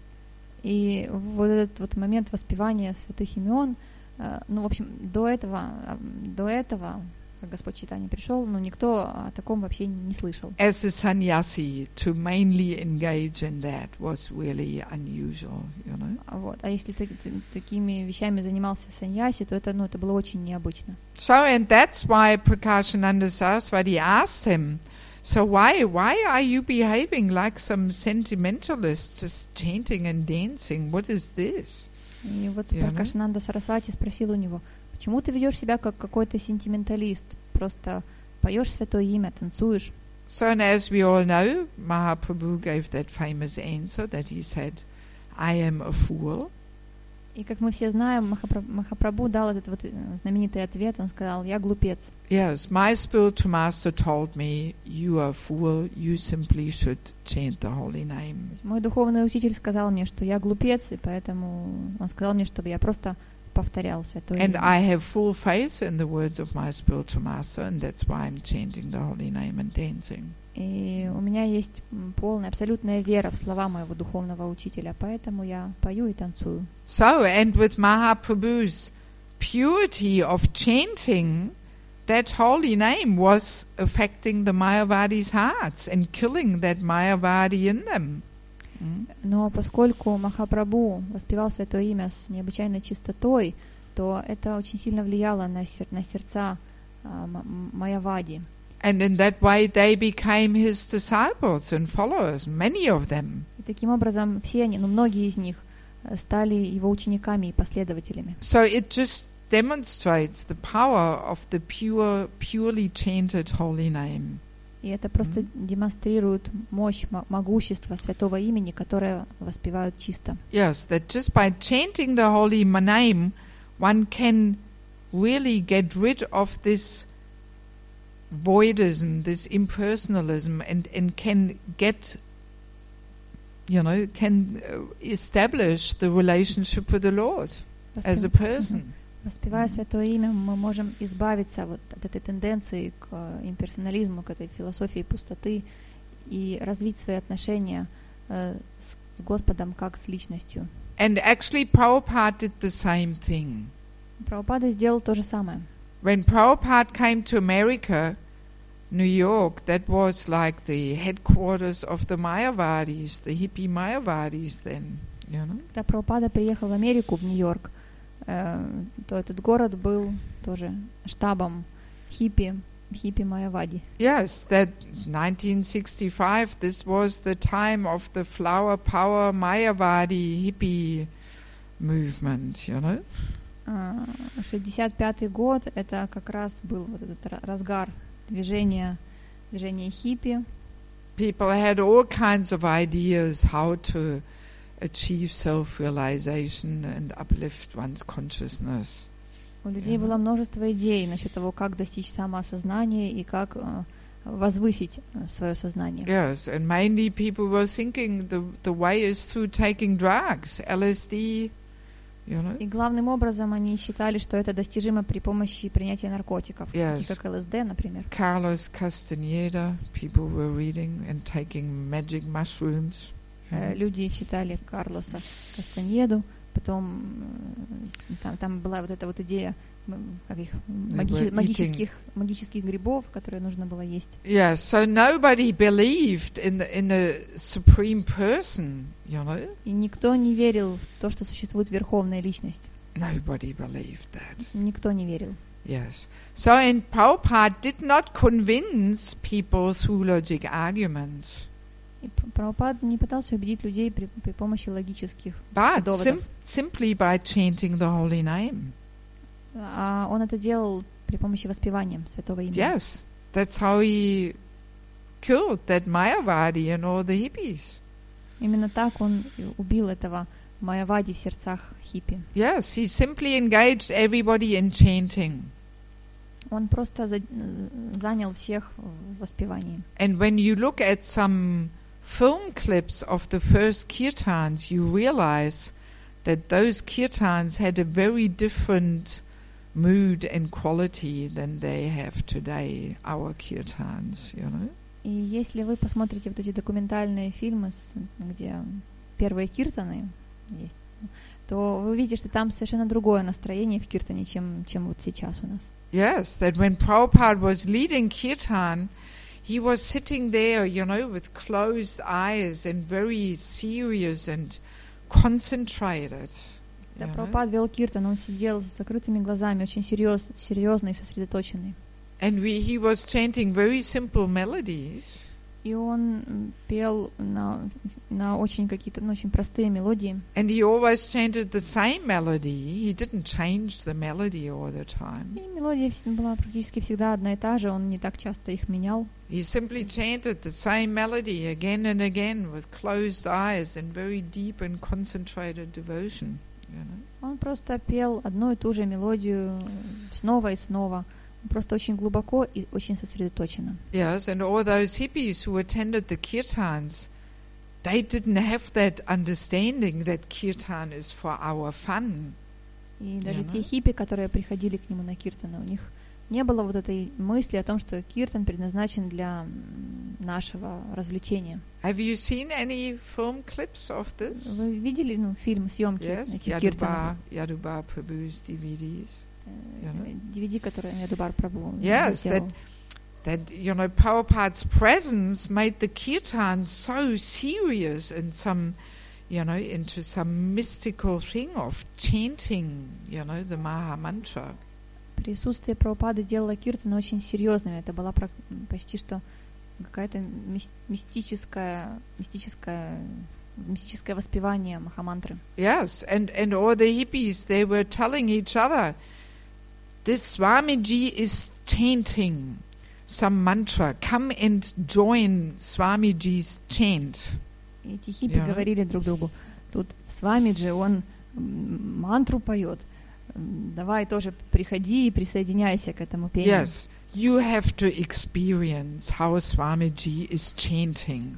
И вот этот вот момент воспевания святых имен, uh, ну, в общем, до этого, uh, до этого, как Господь Чайтанья пришел, ну, никто о таком вообще не слышал. As a sannyasi, to mainly engage in that was really unusual, you know. Вот. А если ты, ты такими вещами занимался саньяси, то это, ну, это было очень необычно. So, and that's why Prakashananda Saraswati asked him, so why, why are you behaving like some sentimentalist, just chanting and dancing? What is this? И вот You know? Пракашананда Сарасвати спросил у него, почему ты ведешь себя как какой-то сентименталист? Просто поешь святое имя, танцуешь. So, and as we all know, Mahaprabhu gave that famous answer that he said, I am a fool. И как мы все знаем, Махапра- Махапрабху дал этот вот знаменитый ответ. Он сказал: «Я глупец». Yes, my spiritual master told me, you are a fool, you simply should chant the holy name. Мой духовный учитель сказал мне, что я глупец, и поэтому он сказал мне, чтобы я просто повторял святое And имя. I have full faith in the words of my spiritual master, and that's why I'm chanting the holy name and dancing. И у меня есть полная, абсолютная вера в слова моего духовного учителя, поэтому я пою и танцую. So, and with Mahaprabhu's purity of chanting, that holy name was affecting the Mayavadis' hearts and killing that Mayavadi in them. Mm. Но поскольку Махапрабху воспевал святое имя с необычайной чистотой, то это очень сильно влияло на, сер- на сердца а, м- Майявади. And in that way they became his disciples and followers, many of them. И таким образом все они, ну многие из них, э, стали его учениками и последователями. So it just demonstrates the power of the pure, purely chanted holy name. И это просто Мгм. демонстрирует мощь, мо- могущество святого имени, которое воспевают чисто. Yes, that just by chanting the holy ma- name, one can really get rid of this voidism, this impersonalism, and, and can get, you know, can uh, establish the relationship with the Lord as a Воспев- person. Мгм. Воспевая святое имя, мы можем избавиться вот от этой тенденции к э, имперсонализму, к этой философии пустоты и развить свои отношения э, с, с Господом как с личностью. And actually Prabhupada did the same thing. Прабхупада сделал то же самое. When Prabhupada came to America, New York, that was like the headquarters of the Mayavadis, the hippie Mayavadis then, you know. Когда Прабхупада приехал в Америку, в Нью-Йорк, э, то этот город был тоже штабом хиппи, хиппи Майявади. Yes, that nineteen sixty-five, this was the time of the flower power Mayavadi hippie movement, you know. А, шестьдесят пятый год, это как раз был вот этот ра- разгар движения, движения хиппи. People had all kinds of ideas how to achieve self-realization and uplift one's consciousness. У людей Мгм. было множество идей насчет того, как достичь самоосознания и как э, возвысить свое сознание. Yes, and mainly people were thinking the the way is through taking drugs, L S D, you know. И главным образом они считали, что это достижимо при помощи принятия наркотиков, Yes. таких как Л С Д, например. Carlos Castaneda, people were reading and taking magic mushrooms. Э, Люди читали Карлоса Кастаньеду, потом э, там, там была вот эта вот идея м, как их, магичи- were магических, магических грибов, которые нужно было есть. Yes, so nobody believed in the, in a supreme person, you know. И никто не верил в то, что существует верховная личность. Nobody believed that. Никто не верил. Yes. So, and Prabhupada did not convince people through logic arguments, И Пр- Прабхупад не пытался убедить людей при, при помощи логических but доводов, sim- simply by chanting the holy name. а он это делал при помощи воспевания святого имени. Yes, that's how he killed that Mayavadi and all the hippies. Именно так он и убил этого Майявади в сердцах хиппи. Yes, he simply engaged everybody in chanting. Он просто за- занял всех в воспевании. And when you look at some film clips of the first kirtans, you realize that those kirtans had a very different mood and quality than they have today, our kirtans, you know. И если вы посмотрите вот эти документальные фильмы, с- где первые киртаны есть, то вы увидите, что там совершенно другое настроение в киртане, чем, чем вот сейчас у нас. Yes, that when Prabhupada was leading kirtan, he was sitting there, you know, with closed eyes and very serious and concentrated. Когда you know. Прабхупад вел киртан, он сидел с закрытыми глазами, очень серьез, серьезный и сосредоточенный. And we, he was chanting very simple melodies. И он м, пел на, на очень какие-то, ну, очень простые мелодии. And he always chanted the same melody. He didn't change the melody all the time. И мелодия вс- была практически всегда одна и та же, он не так часто их менял. He simply chanted the same melody again and again with closed eyes and very deep and concentrated devotion. You know? Он просто пел одну и ту же мелодию снова и снова. Просто очень глубоко и очень сосредоточенно. Yes, and all those hippies who attended the kirtans, they didn't have that understanding that kirtan is for our fun. И даже Yeah, те no? хиппи, которые приходили к нему на киртаны, у них не было вот этой мысли о том, что киртан предназначен для м, нашего развлечения. Have you seen any film clips of this? Вы видели, ну, фильм, съемки Yes, этих киртанов? Yadubar, Yadubar Prabhu's D V Ds. Э, ди ви ди, который Ядубар Прабху Yes, сделал. That, you know, Prabhupada's presence made the kirtan so serious and some, you know, into some mystical thing of chanting, you know, the Maha Mantra. Присутствие Прабхупады делало киртаны очень серьезными. Это была прак- почти что какая-то мис- мистическая, мистическая, мистическое воспевание Махамантры. Yes, and, and all the hippies, they were telling each other, this Swamiji is chanting some mantra. Come and join Swamiji's chant. И эти хиппи Yeah. говорили друг другу, тут Свамиджи, он м, мантру поет, М, давай тоже приходи и присоединяйся к этому пению. Yes, you have to experience how Swamiji is chanting.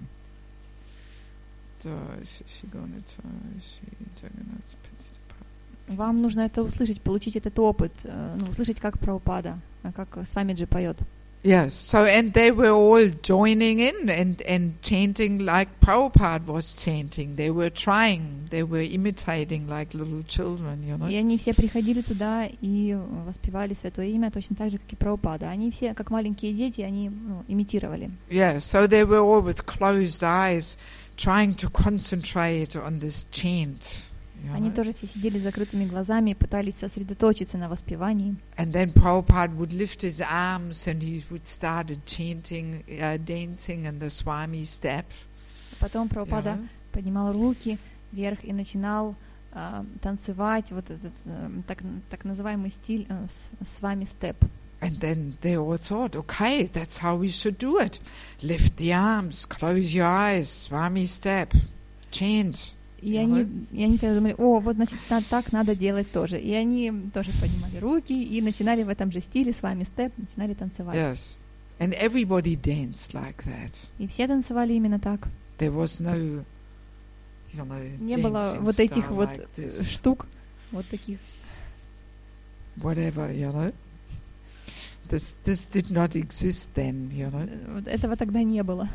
Вам нужно это услышать, получить этот опыт, э, ну, услышать, как Прабхупада, э, как Свамиджи поет. Yes, so and they were all joining in and, and chanting like Prabhupada was chanting. They were trying, they were imitating like little children, you know. И они все приходили туда и воспевали Святое Имя точно так же, как и Прабхупада. Они все, как маленькие дети, они ну, имитировали. Yeah, so they were all with closed eyes trying to concentrate on this chant. You Они know? тоже все сидели с закрытыми глазами и пытались сосредоточиться на воспевании. And then Prabhupada would lift his arms and he would start chanting, uh, dancing in the Swami step. Потом Прабхупада Yeah. поднимал руки вверх и начинал э, танцевать вот этот э, так, так называемый стиль э, с, с вами степ. And then they all thought, okay, that's how we should do it. Lift the arms, close your eyes, Swami step, chant. И Yeah. они, и они тогда думали, о, вот значит на- так надо делать тоже. И они тоже поднимали руки и начинали в этом же стиле с вами степ, начинали танцевать. Yes. And everybody danced like that. И все танцевали именно так. There was no, you know, Не было dancing вот этих style вот like э, this. штук, вот таких. Whatever, you know. This this did not exist then, you know. Э, Вот этого тогда не было.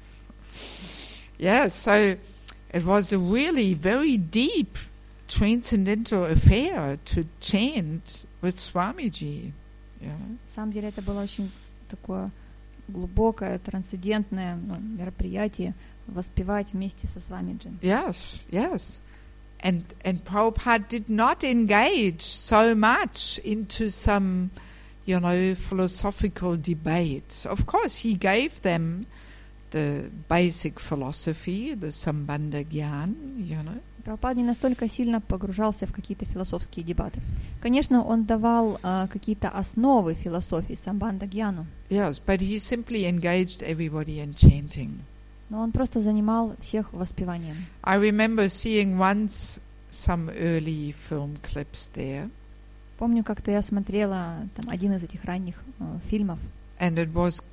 Yeah, so it was a really very deep transcendental affair to chant with Swamiji. You know? На самом деле это было очень такое глубокое, трансцендентное ну, мероприятие воспевать вместе со Свамиджи. Yes, yes. And and Prabhupada did not engage so much into some, you know, philosophical debates. Of course, he gave them the basic philosophy, the Sambandha Gyan, you know. Прабхупада не настолько сильно погружался в какие-то философские дебаты. Конечно, он давал а, какие-то основы философии самбанда гьяну, Yes, but he simply engaged everybody in chanting. но он просто занимал всех воспеванием. I remember seeing once some early film clips there, Помню, как-то я смотрела там один из этих ранних э, фильмов, and it was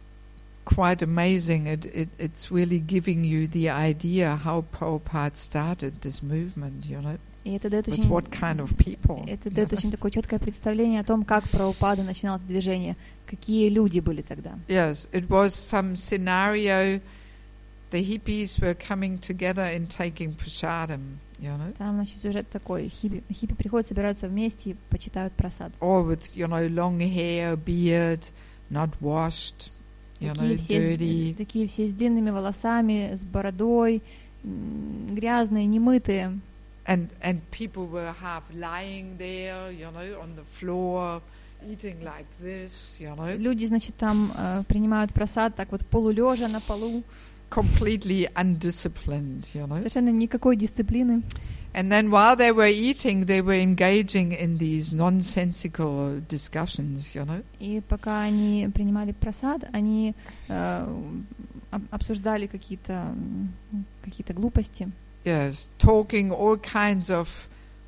quite amazing. It, it it's really giving you the idea how Prabhupada started this movement, you know, и это дает with очень, what kind of people. это you дает know. очень такое четкое представление о том, как Прабхупада начинал это движение, какие люди были тогда. Yes, it was some scenario. The hippies were coming together and taking prasadam, you know, Там, значит, сюжет такой, хиппи, хиппи приходят, собираются вместе и почитают просад. or with, you know, long hair, beard, not washed, you know, Такие все, с- dirty. такие все с длинными волосами, с бородой, м, грязные, немытые. And and people were half lying there, you know, on the floor, eating like this, you know, Люди, значит, там э, принимают просад так вот полулежа на полу, completely undisciplined, you know. совершенно никакой дисциплины. And then while they were eating, they were engaging in these nonsensical discussions, you know. И пока они принимали просад, они э, об- обсуждали какие-то м, какие-то глупости, Yes, talking all kinds of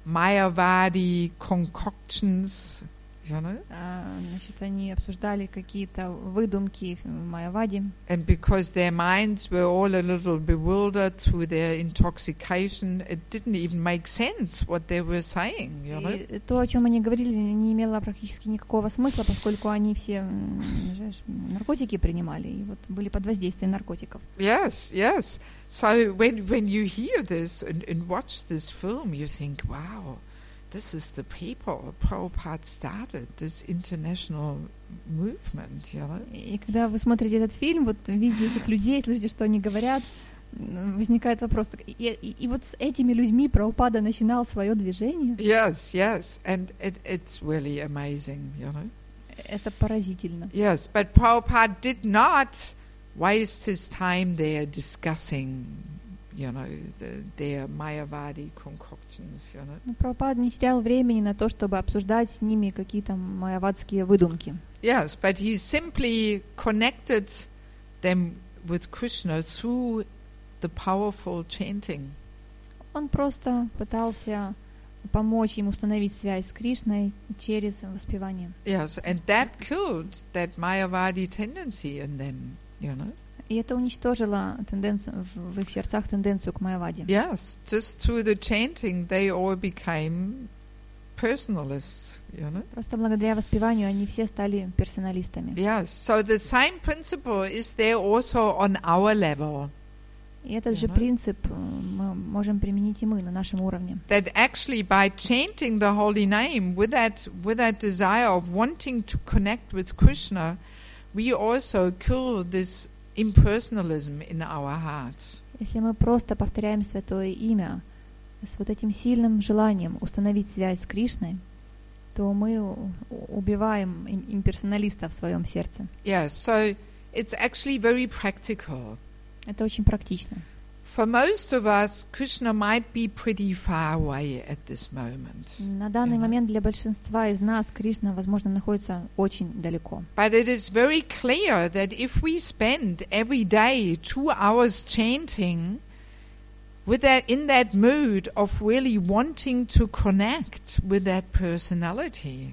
Mayavadi concoctions, you know. А, значит, они обсуждали какие-то выдумки в Майяваде. And because their minds were all a little bewildered through their intoxication, it didn't even make sense what they were saying, you know. И то, о чем они говорили, не имело практически никакого смысла, поскольку они все м, знаешь, наркотики принимали и вот были под воздействием наркотиков. Yes, yes. So when when you hear this and, and watch this film, you think, wow, this is the people Prabhupada started this international movement, you know. И когда вы смотрите этот фильм, вот видите этих людей, слышите, что они говорят, возникает вопрос, так, и, и, и вот с этими людьми Прабхупада начинал свое движение. Yes, yes, and it, it's really amazing, you know. Это поразительно. Yes, but Prabhupada did not waste his time there discussing, you know, the, their Mayavadi concoctions, you know. Но Прабхупада не терял времени на то, чтобы обсуждать с ними какие-то майявадские выдумки. Yes, but he simply connected them with Krishna through the powerful chanting. Он просто пытался помочь им установить связь с Кришной через воспевание. Yes, and that killed that Mayavadi tendency in them, you know. И это уничтожило тенденцию в, в их сердцах тенденцию к майяваде. Yes, just through the chanting they all became personalists, you know. Просто благодаря воспеванию они все стали персоналистами. Yes, so the same principle is there also on our level. И этот же принцип мы можем применить и мы на нашем уровне. That actually by chanting the holy name with that with that desire of wanting to connect with Krishna, we also kill this impersonalism in our hearts. Если мы просто повторяем святое имя с вот этим сильным желанием установить связь с Кришной, то мы убиваем имперсоналиста в своем сердце. Yes, so it's actually very practical. Это очень практично. For most of us, Krishna might be pretty far away at this moment. На данный момент для большинства из нас Кришна, возможно, находится очень далеко. But it is very clear that if we spend every day two hours chanting, with that in that mood of really wanting to connect with that personality.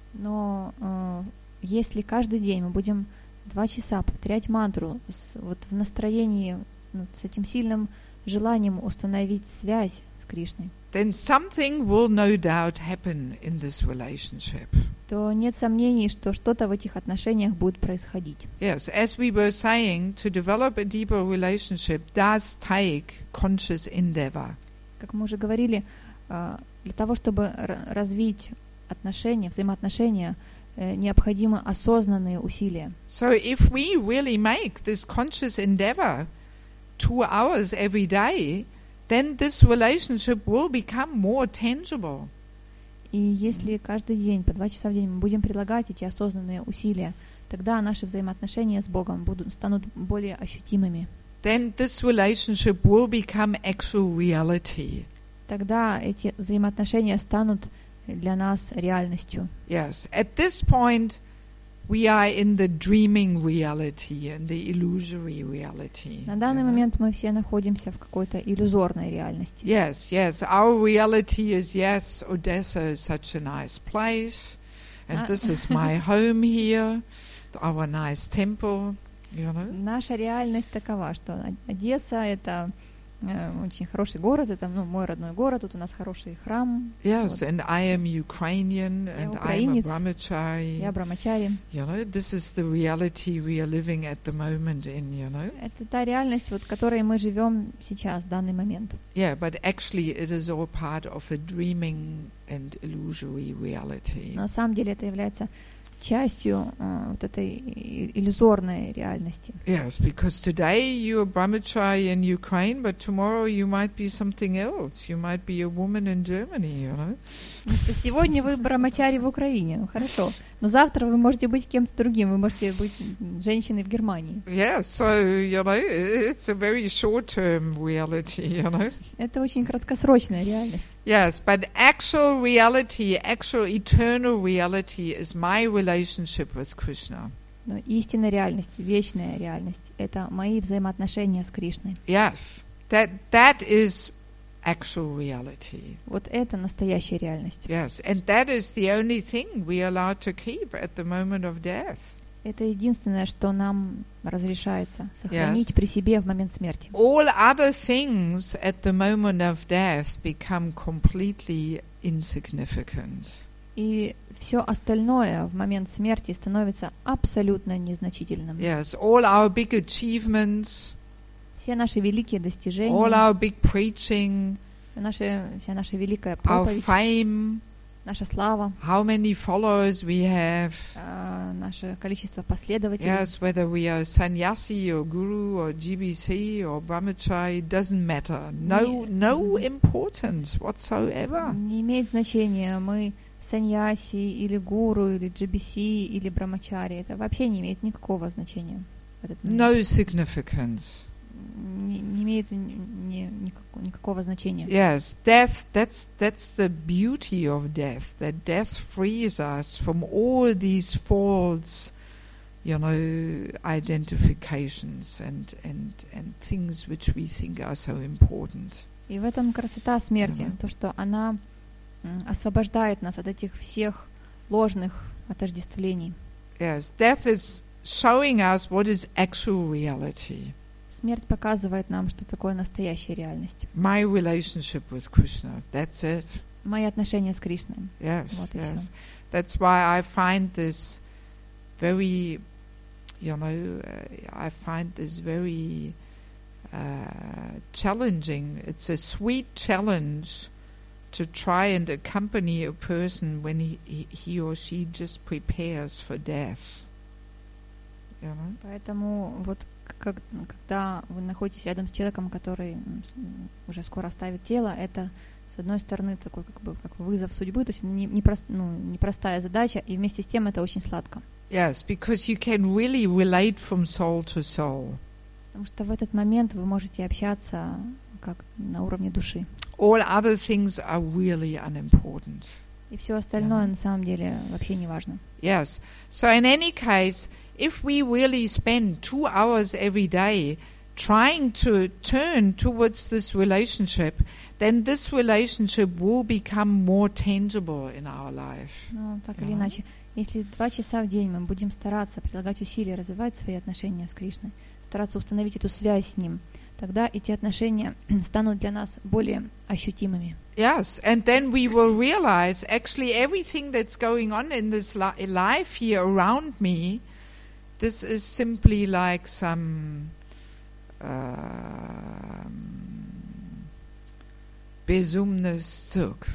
Но э, если каждый день мы будем два часа повторять мантру с, вот в настроении, ну, с этим сильным желанием установить связь с Кришной, then something will no doubt happen in this relationship. то нет сомнений, что что-то в этих отношениях будет происходить. Yes, as we were saying, to develop a deeper relationship does take conscious endeavor. Как мы уже говорили, э, для того, чтобы р- развить отношения, взаимоотношения, необходимы осознанные усилия. So if we really make this conscious endeavor two hours every day, then this relationship will become more tangible. И если каждый день, по два часа в день мы будем прилагать эти осознанные усилия, тогда наши взаимоотношения с Богом будут, станут более ощутимыми. Then this relationship will become actual reality. Тогда эти взаимоотношения станут для нас реальностью. Yes, at this point we are in the dreaming reality and the illusory reality. На данный момент мы все находимся в какой-то иллюзорной реальности. Yes, yes, our reality is yes, Odessa is such a nice place, and this is my home here, our nice temple, you know. Наша реальность такова, что Одесса — это очень хороший город, это, ну, мой родной город, тут у нас хороший храм. Yes, вот. and I am Ukrainian, and I'm a brahmachari. Я брамачари. You know, this is the reality we are living at the moment in, you know. Это та реальность, вот, в которой мы живем сейчас, в данный момент. Yeah, but actually it is all part of a dreaming and illusory reality. Но на самом деле это является частью uh, вот этой иллюзорной реальности. Yes, because today you are brahmachari in Ukraine, but tomorrow you might be something else. You might be a woman in Germany, you know. Потому что сегодня вы брамачари в Украине, ну хорошо, но завтра вы можете быть кем-то другим, вы можете быть женщиной в Германии. Yeah, so you know, it's a very short-term reality, you know. Это очень краткосрочная реальность. Yes, but actual reality, actual eternal reality is my relationship with Krishna. Но истинная реальность, вечная реальность — это мои взаимоотношения с Кришной. Yes, that that is actual reality. Вот это настоящая реальность. Yes, and that is the only thing we are allowed to keep at the moment of death. Это единственное, что нам разрешается сохранить Yes. при себе в момент смерти. All other things at the moment of death become completely insignificant. И все остальное в момент смерти становится абсолютно незначительным. Yes, all our big achievements, Все наши великие all достижения, our big preaching, наши, вся наша великая our проповедь, fame, наша слава, how many followers we have. а, наше количество последователей, Yes, whether we are sannyasi or guru or G B C or brahmachari, doesn't matter. No, Не- no Мгм. importance whatsoever. не имеет значения, мы саньяси или гуру, или джи би си, или брамачари. Это вообще не имеет никакого значения в этот момент. No significance. Не, не имеет ни- ни- никакого, никакого значения. Yes, death, that's, that's the beauty of death, that death frees us from all these false, you know, identifications and, and, and things which we think are so important. И в этом красота смерти, Мгм. то, что она м, освобождает нас от этих всех ложных отождествлений. Yes, death is showing us what is actual reality. Смерть показывает нам, что такое настоящая реальность. My relationship with Krishna, that's it. Мои отношения с Кришной. Yes, Вот и yes. всё. That's why I find this very, you know, uh, I find this very uh, challenging. It's a sweet challenge to try and accompany a person when he, he, he or she just prepares for death. You know? Поэтому вот как, когда вы находитесь рядом с человеком, который м, с- м, уже скоро оставит тело, это с одной стороны такой как бы как вызов судьбы, то есть не, не прост- ну, непростая задача, и вместе с тем это очень сладко. Yes, because you can really relate from soul to soul. Потому что в этот момент вы можете общаться как на уровне души. All other things are really unimportant. И все остальное Мгм. на самом деле вообще не важно. Yes. So in any case, if we really spend two hours every day trying to turn towards this relationship, then this relationship will become more tangible in our life. Но так или Ага. иначе, если два часа в день мы будем стараться прилагать усилия развивать свои отношения с Кришной, стараться установить эту связь с Ним, тогда эти отношения станут для нас более ощутимыми. Yes, and then we will realize actually everything that's going on in this li- life here around me, this is simply like some um, безумный цирк.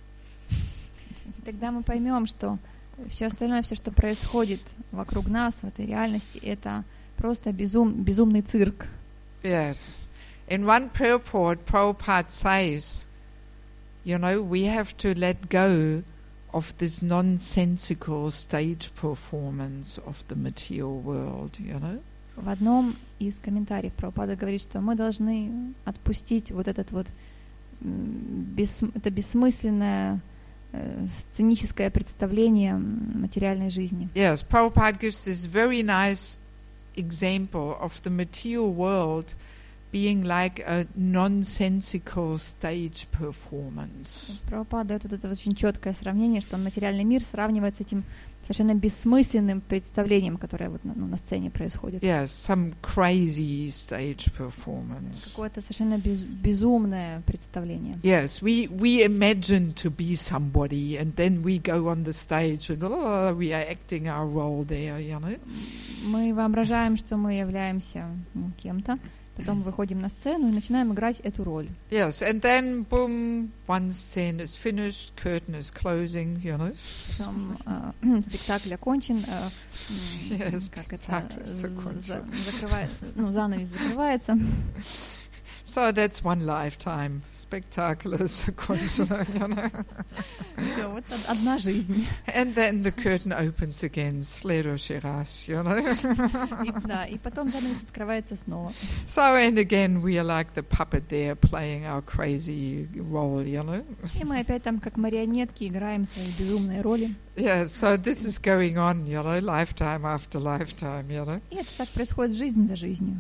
И тогда мы поймем, что все остальное, все, что происходит вокруг нас, в этой реальности, это просто безум, безумный цирк. Yes. In one purport, Prabhupada says, you know, we have to let go of this nonsensical stage performance of the material world, you know. В одном из комментариев Прабхупада говорит, что мы должны отпустить вот этот вот м, бес, это бессмысленное э, сценическое представление м, материальной жизни. Yes, Prabhupada gives this very nice example of the material world being like a nonsensical stage performance. Прабхупада дает вот это очень четкое сравнение, что материальный мир сравнивает с этим совершенно бессмысленным представлением, которое вот на, ну, на сцене происходит. Yes, some crazy stage performance. Какое-то совершенно без, безумное представление. Yes, we, we imagine to be somebody and then we go on the stage and oh, we are acting our role there, you know. Мы воображаем, что мы являемся ну, кем-то, потом выходим на сцену и начинаем играть эту роль. Yes, and then boom, one scene is finished, curtain is closing, you know. Потом э, спектакль окончен, э, м, Yes, как это, спектакль з- закончен. за- закрывает, ну, занавес закрывается. So that's one lifetime. Spectacular, закончено, you know. Всё, вот од- одна жизнь. And then the curtain opens again, следующий раз, you know. И, да, и потом занавес открывается снова. So, and again, we are like the puppet there playing our crazy role, you know. И мы опять там, как марионетки, играем свои безумные роли. Yeah, so this is going on, you know, lifetime after lifetime, you know. И это так происходит жизнь за жизнью.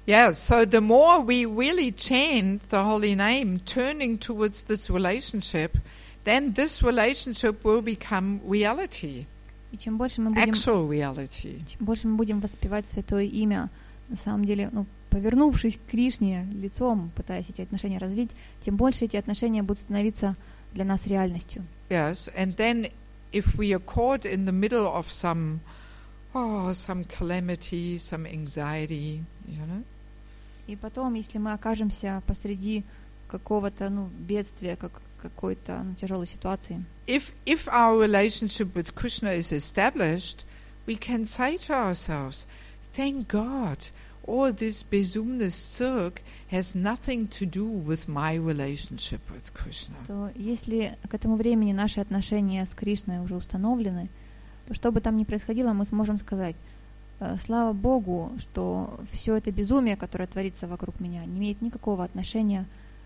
Yeah, so the more we really chant the holy name, turning towards this relationship, then this relationship will become reality, И чем больше мы будем, actual reality. чем больше мы будем воспевать святое имя, на самом деле, ну, повернувшись к Кришне лицом, пытаясь эти отношения развить, тем больше эти отношения будут становиться для нас реальностью. Yes, and then if we are caught in the middle of some, oh, some calamity, some anxiety, you know, И потом, если мы окажемся посреди какого-то, ну, бедствия, как какой-то, ну, тяжелой ситуации, if if our relationship with Krishna is established, we can say to ourselves, thank God, all this безумный цирк has nothing to do with my relationship with Krishna. то если к этому времени наши отношения с Кришной уже установлены, то что бы там ни происходило, мы сможем сказать: слава Богу, что все это безумие, которое творится вокруг меня, не имеет никакого отношения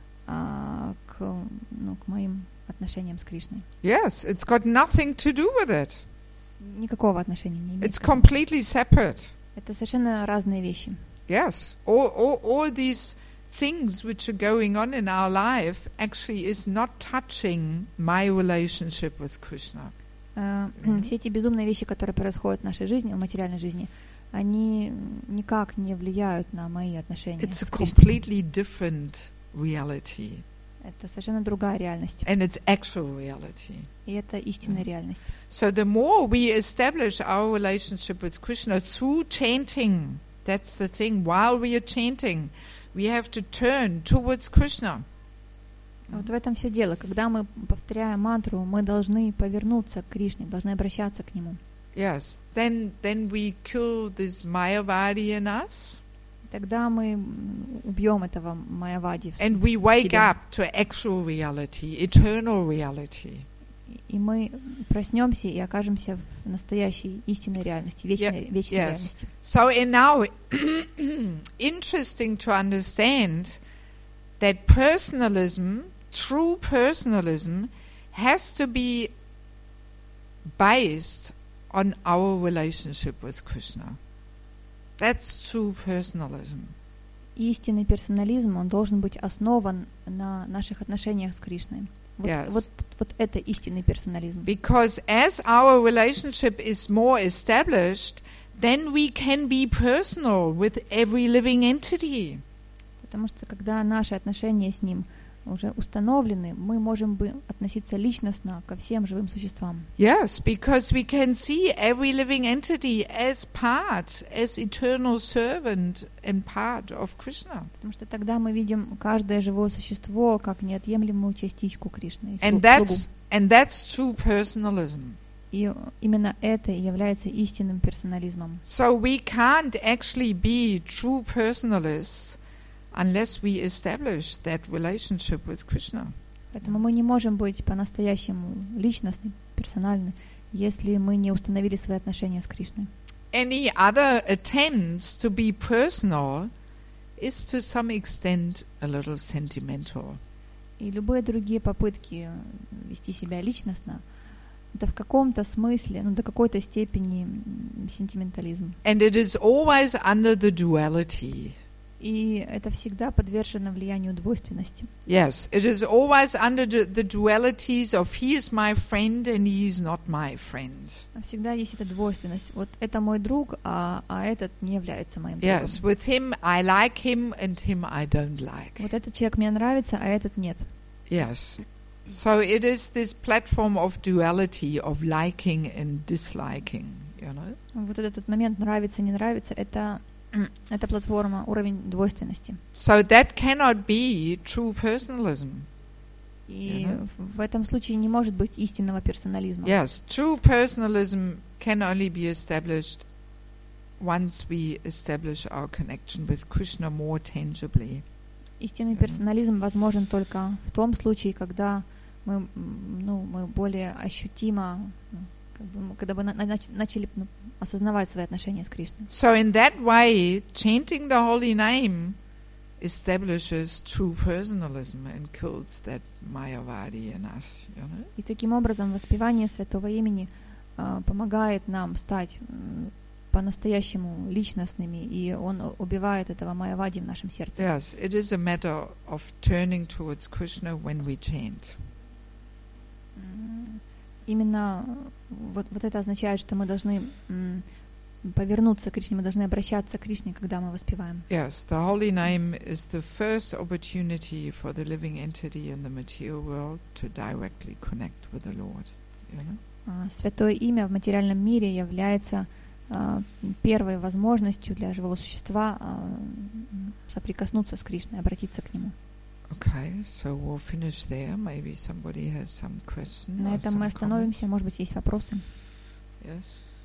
а, к, ну, к моим отношениям с Кришной. Yes, it's got nothing to do with it. Никакого отношения не имеет. It's completely separate. Это совершенно разные вещи. Yes, all, all, all these things which are going on in our life actually is not touching my relationship with Krishna. Uh, mm-hmm. Все эти безумные вещи, которые происходят в нашей жизни, в материальной жизни, они никак не влияют на мои отношения It's с a Кришной. completely different reality. Это совершенно другая реальность. And it's actual reality. И это истинная Mm-hmm. реальность. So the more we establish our relationship with Krishna through chanting, that's the thing, while we are chanting, we have to turn towards Krishna. Вот в этом все дело. Когда мы повторяем мантру, мы должны повернуться к Кришне, должны обращаться к Нему. Yes, then then we kill this Mayavadi in us, Тогда мы убьем этого Майявади в and we wake себе. up to actual reality, eternal reality. И мы проснемся и окажемся в настоящей истинной реальности, вечной, Yeah, вечной yes. реальности. So in now, interesting to understand that personalism, true personalism, has to be based on our relationship with Krishna. That's true personalism. Истинный персонализм, он должен быть основан на наших отношениях с Кришной. Вот, Yes. вот, вот это истинный персонализм. Because as our relationship is more established, then we can be personal with every living entity. Потому что когда наши отношения с Ним уже установлены, мы можем бы относиться личностно ко всем живым существам. Yes, because we can see every living entity as part, as eternal servant and part of Krishna. Потому что тогда мы видим каждое живое существо как неотъемлемую частичку Кришны. And that's, and that's true personalism. И именно это и является истинным персонализмом. So we can't actually be true personalists unless we establish that relationship with Krishna. Поэтому мы не можем быть по-настоящему личностны, персональны, если мы не установили свои отношения с Кришной. Any other attempts to be personal is to some extent a little sentimental. И любые другие попытки вести себя личностно, это в каком-то смысле, ну, до какой-то степени м, сентиментализм. And it is always under the duality. И это всегда подвержено влиянию двойственности. Yes, it is always under the, the dualities of he is my friend and he is not my friend. Всегда есть эта двойственность. Вот это мой друг, а, а этот не является моим Yes, другом. with him I like him and him I don't like. Вот этот человек мне нравится, а этот нет. Yes. So it is this platform of duality, of liking and disliking, you know. Вот этот момент нравится, не нравится, это, это платформа, уровень двойственности. So that cannot be true personalism. И Мгм. в этом случае не может быть истинного персонализма. Yes, true personalism can only be established once we establish our connection with Krishna more tangibly. Истинный Мгм. персонализм возможен только в том случае, когда мы, м, ну, мы более ощутимо, ну, как бы мы- когда бы на- нач- начали ну, осознавать свои отношения с Кришной. So in that way, chanting the holy name establishes true personalism and kills that Mayavadi in us, you know. И таким образом воспевание святого имени а, помогает нам стать м, по-настоящему личностными, и он убивает этого майявади в нашем сердце. Yes, it is a matter of turning towards Krishna when we chant. Именно вот, вот это означает, что мы должны м, повернуться к Кришне, мы должны обращаться к Кришне, когда мы воспеваем. Yes, the holy name is the first opportunity for the living entity in the material world to directly connect with the Lord. You know? А, Святое имя в материальном мире является а, первой возможностью для живого существа а, соприкоснуться с Кришной, обратиться к Нему. Okay, so we'll finish there. Maybe somebody has some question. На or этом some мы comment. остановимся. Может быть, есть вопросы? Yes.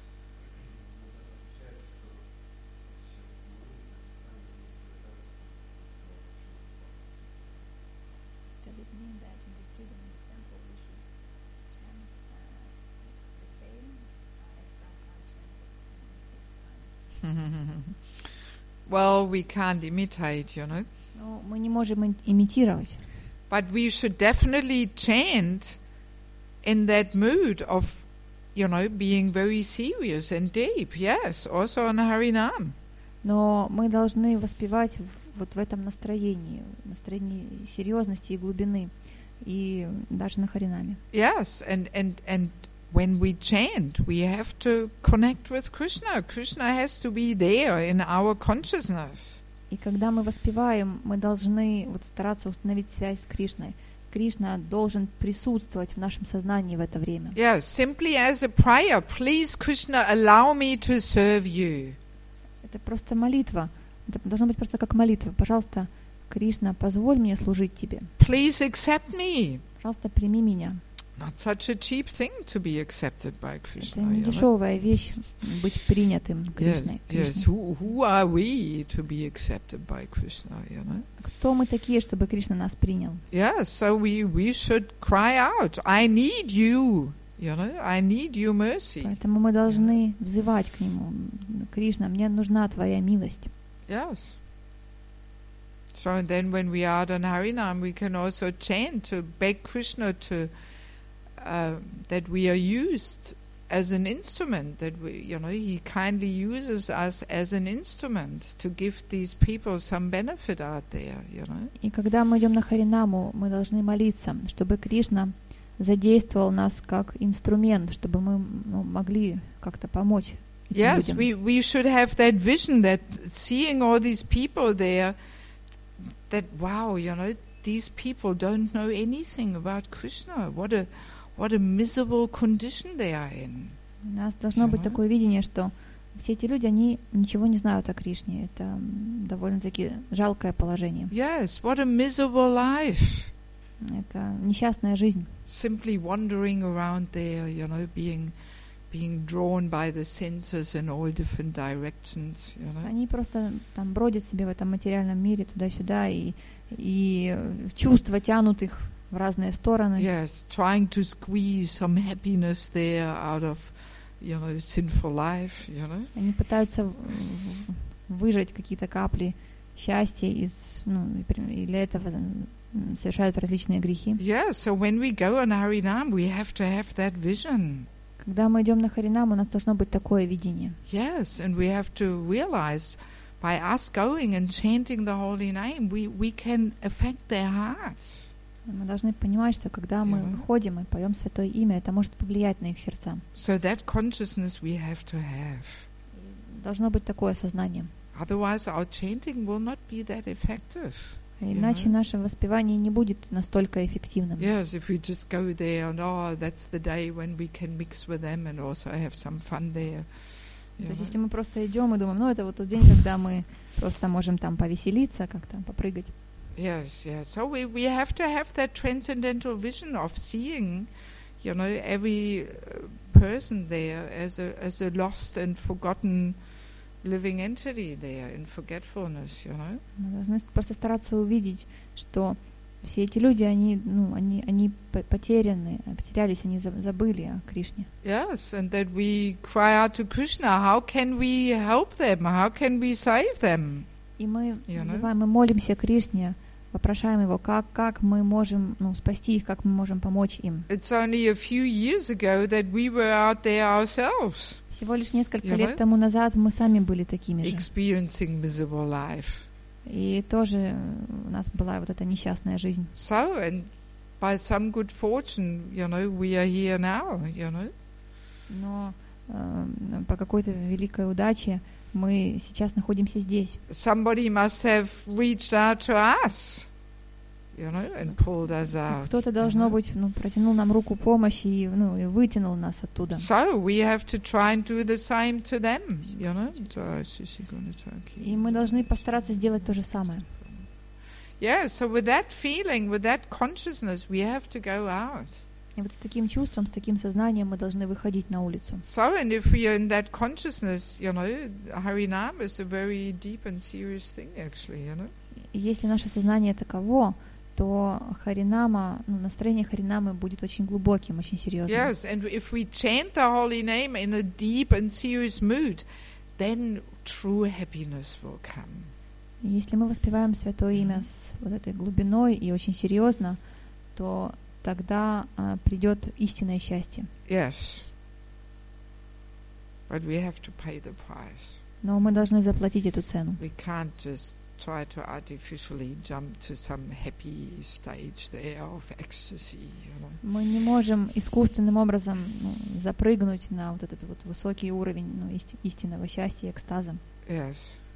Well, we can't imitate, you know. Ну, мы не можем им- имитировать. But we should definitely chant in that mood of, you know, being very serious and deep. Yes, also on Harinam. Но мы должны воспевать в- вот в этом настроении, настроении серьезности и глубины, и даже на Харинаме. Yes, and, and, and when we chant, we have to connect with Krishna. Krishna has to be there in our consciousness. И когда мы воспеваем, мы должны вот стараться установить связь с Кришной. Кришна должен присутствовать в нашем сознании в это время. Yes, simply as a prayer, please Krishna, allow me to serve you. Это просто молитва. Это должно быть просто как молитва. Пожалуйста, Кришна, позволь мне служить тебе. Please accept me. Пожалуйста, прими меня. Not such a cheap thing to be accepted by Это Krishna. не you know? дешевая вещь быть принятым Yes, Кришной. yes. Кришной. Who, who are we to be accepted by Krishna? You know. Кто мы такие, чтобы Кришна нас принял? Yes. So we we should cry out. I need you. You know. I need your mercy. Поэтому мы должны взывать к Нему. Кришна, мне нужна Твоя милость. Yes. So then, when we are on Harinam, we can also chant to beg Krishna to uh, that we are used as an instrument. That we, you know, He kindly uses us as an instrument to give these people some benefit out there. You know. И когда мы идем на Харинаму, мы должны молиться, чтобы Кришна задействовал нас как инструмент, чтобы мы ну, могли как-то помочь этим Yes, людям. we we should have that vision that seeing all these people there, that wow, you know, these people don't know anything about Krishna. What a what a miserable condition they are in. У нас должно быть такое видение, что все эти люди, они ничего не знают о Кришне. Это м, довольно-таки жалкое положение. Yes, what a miserable life. Это несчастная жизнь. Simply wandering around there, you know, being being drawn by the senses in all different directions, you know. Они просто там бродят себе в этом материальном мире туда-сюда, и, и чувства тянут их в разные стороны. Yes, trying to squeeze some happiness there out of, you know, sinful life, you know. Они пытаются в- в- выжать какие-то капли счастья из, ну, и при- и для этого м, совершают различные грехи. Yeah, so when we go on Harinam, we have to have that vision. Когда мы идем на Харинам, у нас должно быть такое видение. Yes, and we have to realize by us going and chanting the holy name, we, we can affect their hearts. Мы должны понимать, что когда мы Yeah. выходим и поем Святое Имя, это может повлиять на их сердца. So that consciousness we have to have. Должно быть такое сознание. Otherwise, our chanting will not be that effective. Иначе Yeah. наше воспевание не будет настолько эффективным. Yes, if we just go there and, oh, that's the day when we can mix with them and also have some fun there. you То есть know. если мы просто идем и думаем, ну это вот тот день, когда мы просто можем там повеселиться, как-то попрыгать. Yes, yes. So we, we have to have that transcendental vision of seeing, you know, every uh, person there as a as a lost and forgotten living entity there in forgetfulness, you know. Мы должны просто стараться увидеть, что все эти люди, они, ну, они, они по- потеряны, потерялись, они за- забыли о Кришне. Yes, and that we cry out to Krishna, how can we help them? How can we save them? И мы You know? взываем, мы молимся Кришне, вопрошаем его, как, как мы можем ну, спасти их, как мы можем помочь им. It's only a few years ago that we were out there ourselves. Всего лишь несколько You лет know? тому назад мы сами были такими же. Experiencing miserable life. И тоже у нас была вот эта несчастная жизнь. So, and by some good fortune, you know, we are here now, you know. Но э, по какой-то великой удаче мы сейчас находимся здесь. Somebody must have reached out to us, you know, and pulled us out. Кто-то, you должно know. быть, ну, протянул нам руку помощи и, ну, и вытянул нас оттуда. So we have to try and do the same to them, you know. И мы должны постараться сделать то же самое. Yeah, so with that feeling, with that consciousness, we have to go out. И вот с таким чувством, с таким сознанием мы должны выходить на улицу. So, and if we are in that consciousness, you know, Harinam is a very deep and serious thing, actually, you know. И если наше сознание таково, то Харинама, ну, настроение Харинамы будет очень глубоким, очень серьезным. Yes, and if we chant the holy name in a deep and serious mood, then true happiness will come. И если мы воспеваем Святое Имя с вот этой глубиной и очень серьезно, то тогда а, придет истинное счастье. Yes. But we have to pay the price. Но мы должны заплатить эту цену. We can't just try to artificially jump to some happy stage there of ecstasy, you know. Мы не можем искусственным образом, ну, запрыгнуть на вот этот вот высокий уровень, ну, исти- истинного счастья, экстаза. Yes.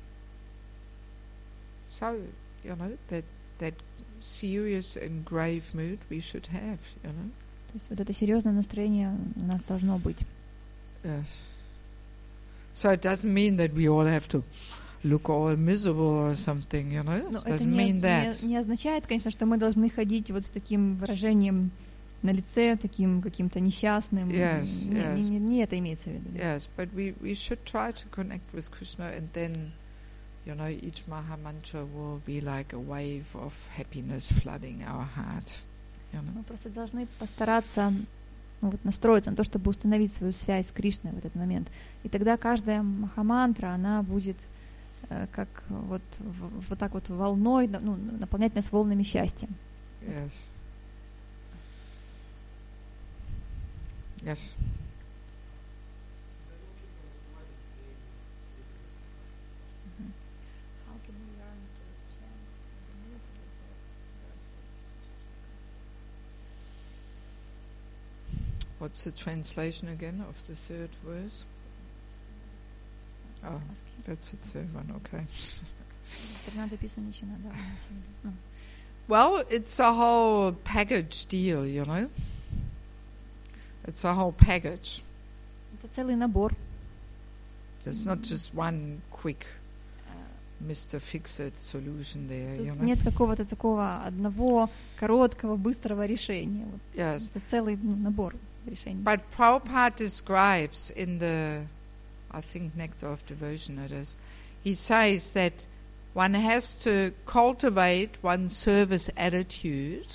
So, you know, that that serious and grave mood we should have, you know. То есть вот это серьезное настроение у нас должно быть. Yes. So it doesn't mean that we all have to look all miserable or something, you know. Но It это doesn't не, mean that. не, не означает, конечно, что мы должны ходить вот с таким выражением на лице, таким каким-то несчастным. Yes, не, yes. Не, не, не это имеется в виду. Yes, but we, we should try to connect with Krishna, and then, you know, each Maha Mantra will be like a wave of happiness flooding our heart. You know? Мы просто должны постараться, ну, вот, настроиться на то, чтобы установить свою связь с Кришной в этот момент. И тогда каждая махамантра, она будет э, как вот, в, вот так вот волной, ну, наполнять нас волнами счастья. Yes. Yes. What's the translation again of the third verse? Oh, that's the third one, okay. Well, it's a whole package deal, you know. It's a whole package. Это целый набор. There's not just one quick Mister Fix-It solution there, Тут you know. нет какого-то такого одного короткого, быстрого решения. Вот. Yes. Это целый, ну, набор решений. But Prabhupada describes in the, I think, Nectar of Devotion it is, he says that one has to cultivate one's service attitude.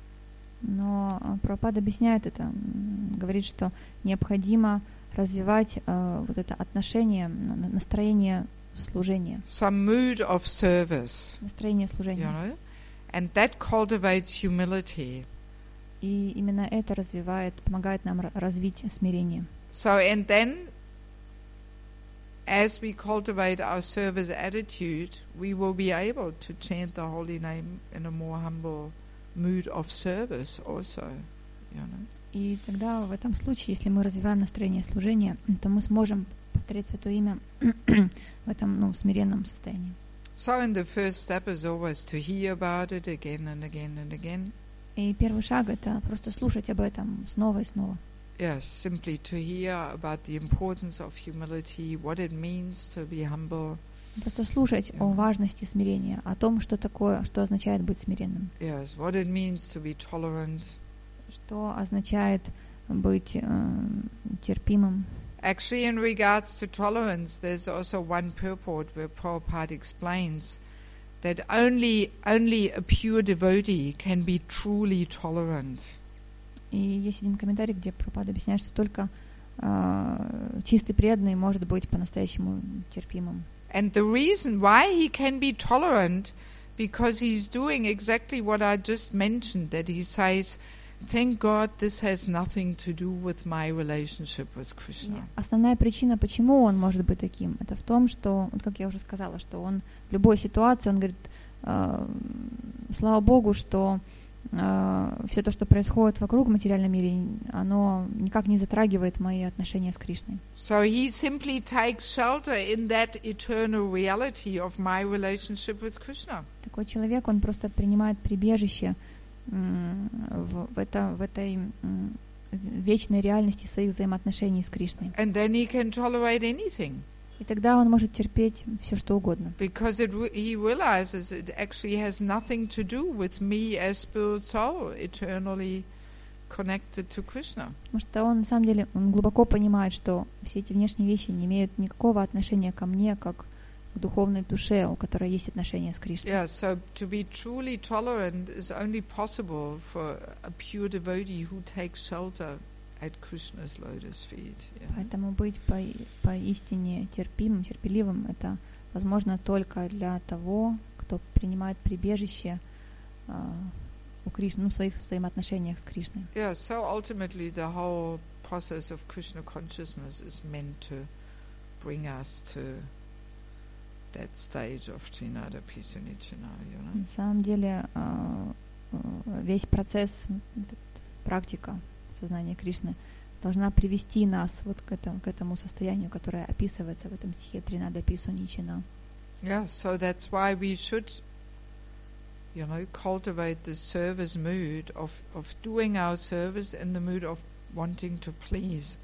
Но Прабхупада объясняет это, м, говорит, что необходимо развивать э, вот это отношение, н- настроение служения, Some mood of service, настроение you служения. know, and that cultivates humility. И именно это развивает, помогает нам ра- развить смирение. So, and then, as we cultivate our service attitude, we will be able to chant the holy name in a more humble mood of service also, you know. И тогда в этом случае, если мы развиваем настроение служения, то мы сможем повторять Святое Имя в этом, ну, смиренном состоянии. So, and the first step is always to hear about it again and again and again. И первый шаг — это просто слушать об этом снова и снова. Yes, simply to hear about the importance of humility, what it means to be humble. Просто слушать о важности смирения, о том, что такое, что означает быть смиренным, Yes, what it means to be tolerant. что означает быть э, терпимым. Actually, in regards to tolerance, there's also one purport where Prabhupada explains that only only a pure devotee can be truly tolerant. И есть один комментарий, где Прабхупада объясняет, что только э, чистый преданный может быть по-настоящему терпимым. And the reason why he can be tolerant, because he's doing exactly what I just mentioned, that he says Thank God this has nothing to do with my relationship with Krishna. Основная причина, почему он может быть таким, это в том, что, вот как я уже сказала, что он в любой ситуации, он говорит, э, слава Богу, что э, все то, что происходит вокруг в материальном мире, оно никак не затрагивает мои отношения с Кришной. So he simply takes shelter in that eternal reality of my relationship with Krishna. Такой человек, он просто принимает прибежище в, в, это, в этой м, вечной реальности своих взаимоотношений с Кришной. And then he can tolerate anything. И тогда он может терпеть все, что угодно. Because it, he realizes it actually has nothing to do with me as spirit soul, eternally connected to Krishna. Потому что он, на самом деле, он глубоко понимает, что все эти внешние вещи не имеют никакого отношения ко мне, как к духовной душе, у которой есть отношения с Кришной. Yeah, so to be truly tolerant is only possible for a pure devotee who takes shelter at Krishna's lotus feet. Yeah. Поэтому быть по, поистине терпимым, терпеливым, это возможно только для того, кто принимает прибежище uh, у Кришны, ну, в своих взаимоотношениях с Кришной. Yeah, so ultimately the whole process of Krishna consciousness is meant to bring us to that stage of Trinada Pisunichana, you know. На самом деле весь процесс, практика сознания Кришны должна привести нас вот к этому, к этому состоянию, которое описывается в этом стихе Тринада Писуничана. Yeah, so that's why we should, you know, cultivate the service mood of of doing our service in the mood of wanting to please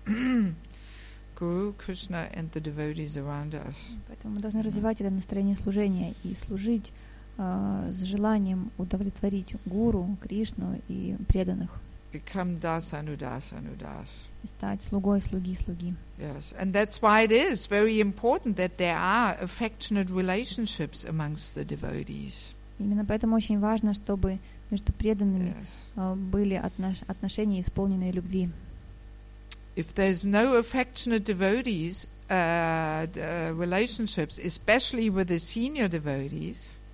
Guru, Krishna and the devotees around us. Поэтому мы должны развивать это настроение служения и служить э, с желанием удовлетворить Гуру, Кришну и преданных. Become das anudas anudas. И стать слугой слуги слуги. Yes, and that's why it is very important that there are affectionate relationships amongst the devotees. Именно поэтому очень важно, чтобы между преданными Yes. э, были отнош- отношения, исполненные любви. If there's no affectionate devotees, uh, uh, relationships, especially with the senior devotees,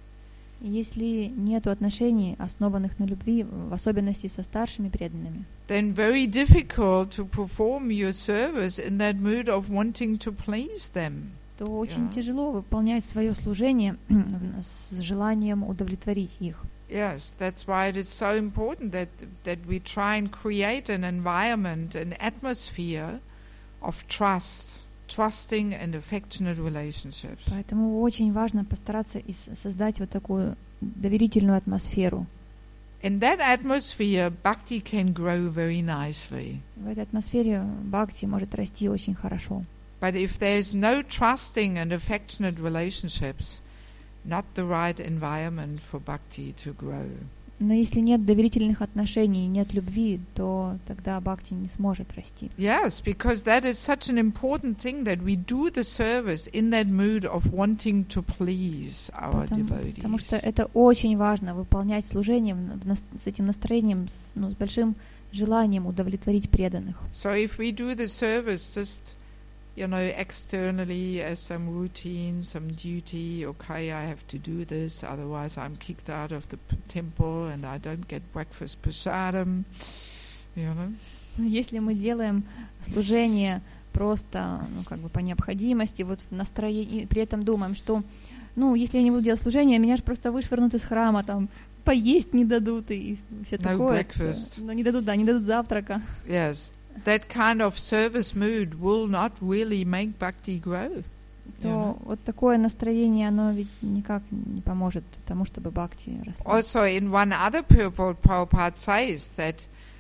И если нет отношений, основанных на любви, в особенности со старшими преданными, then very difficult to perform your service in that mood of wanting to please them. то очень Yeah. тяжело выполнять свое служение с желанием удовлетворить их. Yes, that's why it is so important that that we try and create an environment, an atmosphere of trust, trusting and affectionate relationships. Поэтому очень важно постараться создать вот такую доверительную атмосферу. In that atmosphere, bhakti can grow very nicely. В этой атмосфере бхакти может расти очень хорошо. But if there's no trusting and affectionate relationships, not the right environment for bhakti to grow. Но если нет доверительных отношений, нет любви, то тогда бхакти не сможет расти. Yes, because that is such an important thing that we do the service in that mood of wanting to please our Потому, devotees. потому что это очень важно, выполнять служение в, в, с этим настроением, с, ну, с большим желанием удовлетворить преданных. So if we do the service just, you know, externally as some routine, some duty, okay, I have to do this, otherwise I'm kicked out of the p- temple and I don't get breakfast prasadam, you know. Если мы делаем служение просто, ну, как бы по необходимости, вот в настроении, при этом думаем, что, ну, если я не буду делать служение, меня же просто вышвырнут из храма, там, поесть не дадут и все No такое. breakfast. Ну, не дадут, да, не дадут завтрака. Yes, that kind of service mood will not really make bhakti grow. То You know? вот такое настроение, оно ведь никак не поможет тому, чтобы бхакти росла. Also, in one other purport, Prabhupada says that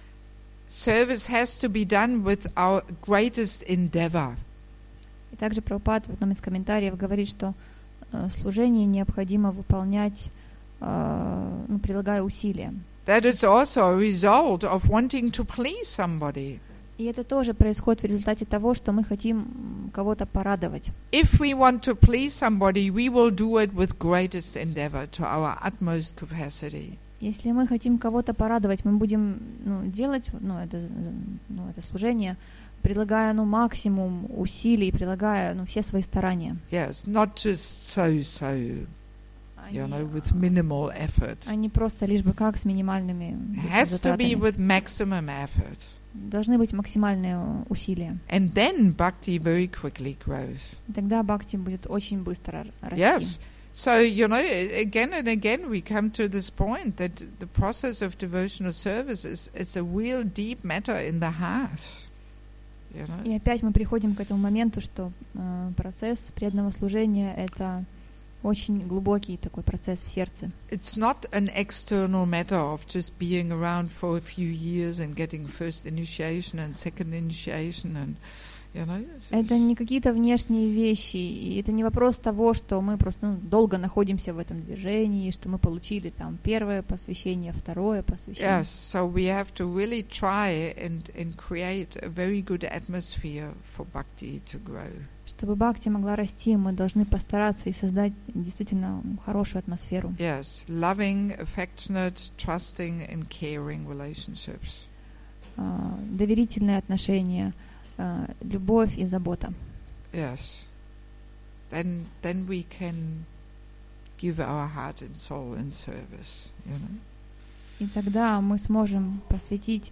service has to be done with our greatest endeavor. И также Прабхупад в одном из комментариев говорит, что э, служение необходимо выполнять, э, ну, прилагая усилия. That is also a result of wanting to please somebody. И это тоже происходит в результате того, что мы хотим кого-то порадовать. If we want to please somebody, we will do it with greatest endeavor, to our utmost capacity. Если мы хотим кого-то порадовать, мы будем, ну, делать, ну, это, ну, это служение, прилагая, ну, максимум усилий, прилагая, ну, все свои старания. Yes, not just so-so. you know, with minimal effort. Они просто лишь бы как с минимальными Has to be затратами. with maximum effort. Должны быть максимальные усилия. And then bhakti very quickly grows. И тогда бхакти будет очень быстро расти. Yes. So, you know, again and again we come to this point that the process of devotional service is, is a real deep matter in the heart. You know? И опять мы приходим к этому моменту, что э, процесс преданного служения — это очень глубокий такой процесс в сердце. It's not an external matter of just being around for a few years and getting first initiation and second initiation and, you know. Это не какие-то внешние вещи, и это не вопрос того, что мы просто ну, долго находимся в этом движении, что мы получили там первое посвящение, второе посвящение. Yes, so we have to really try and, and create a very good atmosphere for bhakti to grow. Чтобы бхакти могла расти, мы должны постараться и создать действительно хорошую атмосферу. Yes, loving, affectionate, trusting and caring relationships. Uh, доверительные отношения, uh, любовь и забота. Yes. Then then we can give our heart and soul in service, you know. И тогда мы сможем посвятить,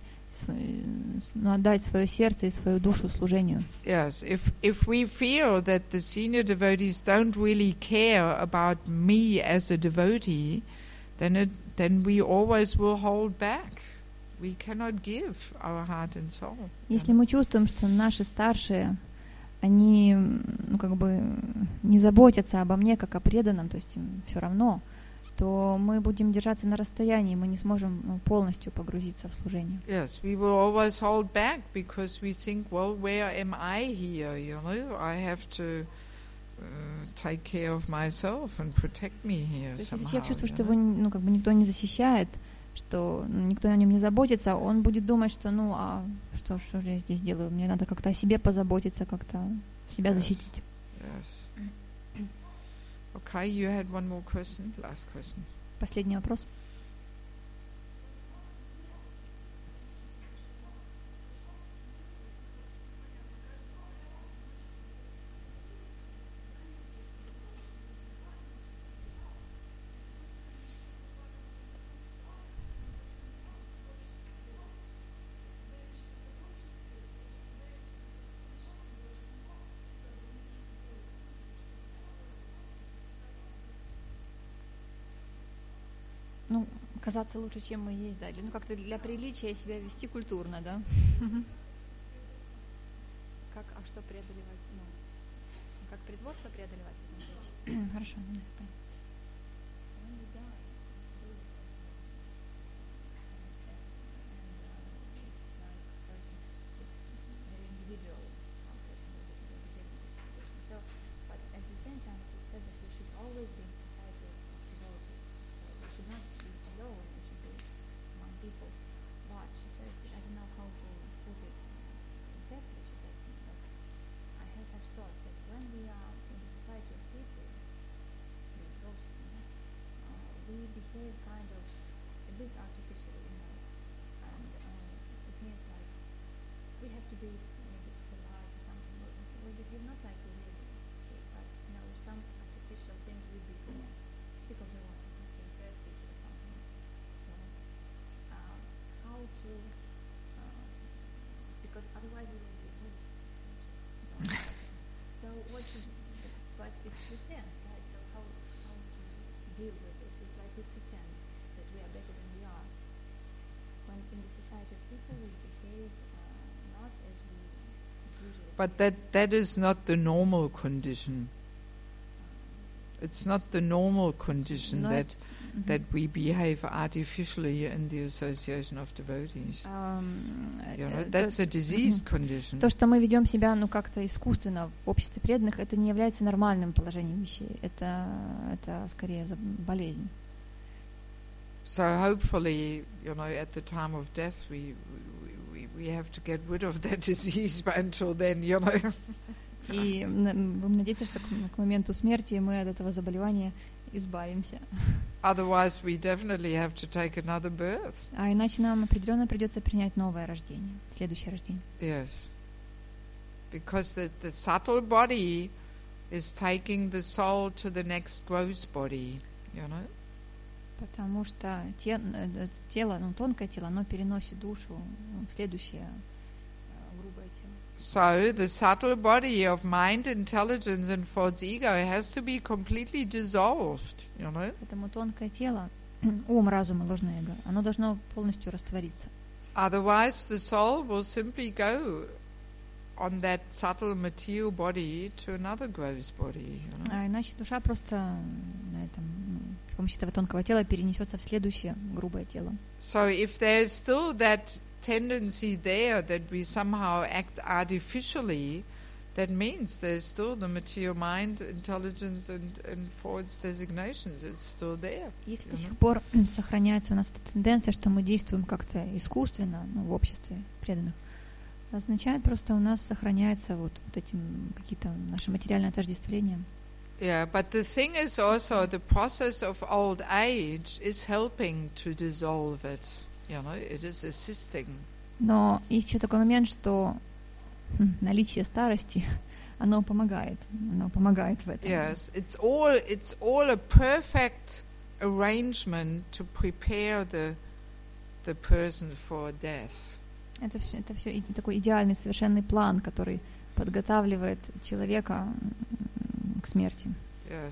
ну, отдать свое сердце и свою душу служению. Yes, if if we feel that the senior devotees don't really care about me as a devotee, then it then we always will hold back. We cannot give our heart and soul. Если мы чувствуем, что наши старшие, они, ну, как бы не заботятся обо мне как о преданном, то есть им все равно, то мы будем держаться на расстоянии, мы не сможем ну, полностью погрузиться в служение. Yes, we will always hold back because we think, well, where am I here? You know, I have to uh, take care of myself and protect me here То есть, somehow. если человек чувствует, you что know? его ну, как бы никто не защищает, что ну, никто о нем не заботится, он будет думать, что ну, а что, что же я здесь делаю? Мне надо как-то о себе позаботиться, как-то себя Yes. защитить. Yes. Okay, you had one more question. Last question. Последний вопрос. Ну, казаться лучше, чем мы есть, да. Ну, как-то для приличия себя вести культурно, да. Как, а что преодолевать? Ну, как притворство преодолевать в этом случае? Хорошо. But that that is not the normal condition. It's not the normal condition Но that Мгм. that we behave artificially in the association of devotees. Ам, You э, know, that's a то- diseased Мгм. condition. То, что мы ведем себя, ну, как-то искусственно в обществе преданных, это не является нормальным положением вещей. Это, это скорее за- болезнь. So hopefully, you know, at the time of death, we we, we have to get rid of that disease. But until then, you know. И м, будем надеяться, что к, к моменту смерти мы от этого заболевания избавимся. Otherwise, we definitely have to take another birth. А иначе нам определенно придется принять новое рождение, следующее рождение. Yes. Because the, the subtle body is taking the soul to the next gross body. you know. Потому что те, э, тело, ну, тонкое тело, оно переносит душу в следующее э, грубое тело. So the subtle body of mind, intelligence and false ego has to be completely dissolved, you know. Поэтому тонкое тело, ум, разум и ложное эго, оно должно полностью раствориться. Otherwise the soul will simply go on that subtle material body to another gross body, you know. А иначе душа просто на этом, ну, при помощи этого тонкого тела перенесется в следующее грубое тело. So if there's still that tendency there that we somehow act artificially, that means there's still the material mind, intelligence and, and false designations. It's still there. Если you до know. сих пор сохраняется у нас эта тенденция, что мы действуем как-то искусственно, ну, в обществе преданных, означает просто у нас сохраняется вот, вот этим какие-то наши материальные отождествления. Yeah, but the thing is also the process of old age is helping to dissolve it. You know, it is assisting. Но есть еще такой момент, что хм, наличие старости, оно помогает, оно помогает в этом. Yes, it's all it's all a perfect arrangement to prepare the the person for death. Это все, это все такой идеальный, совершенный план, который подготавливает человека к смерти. Yes.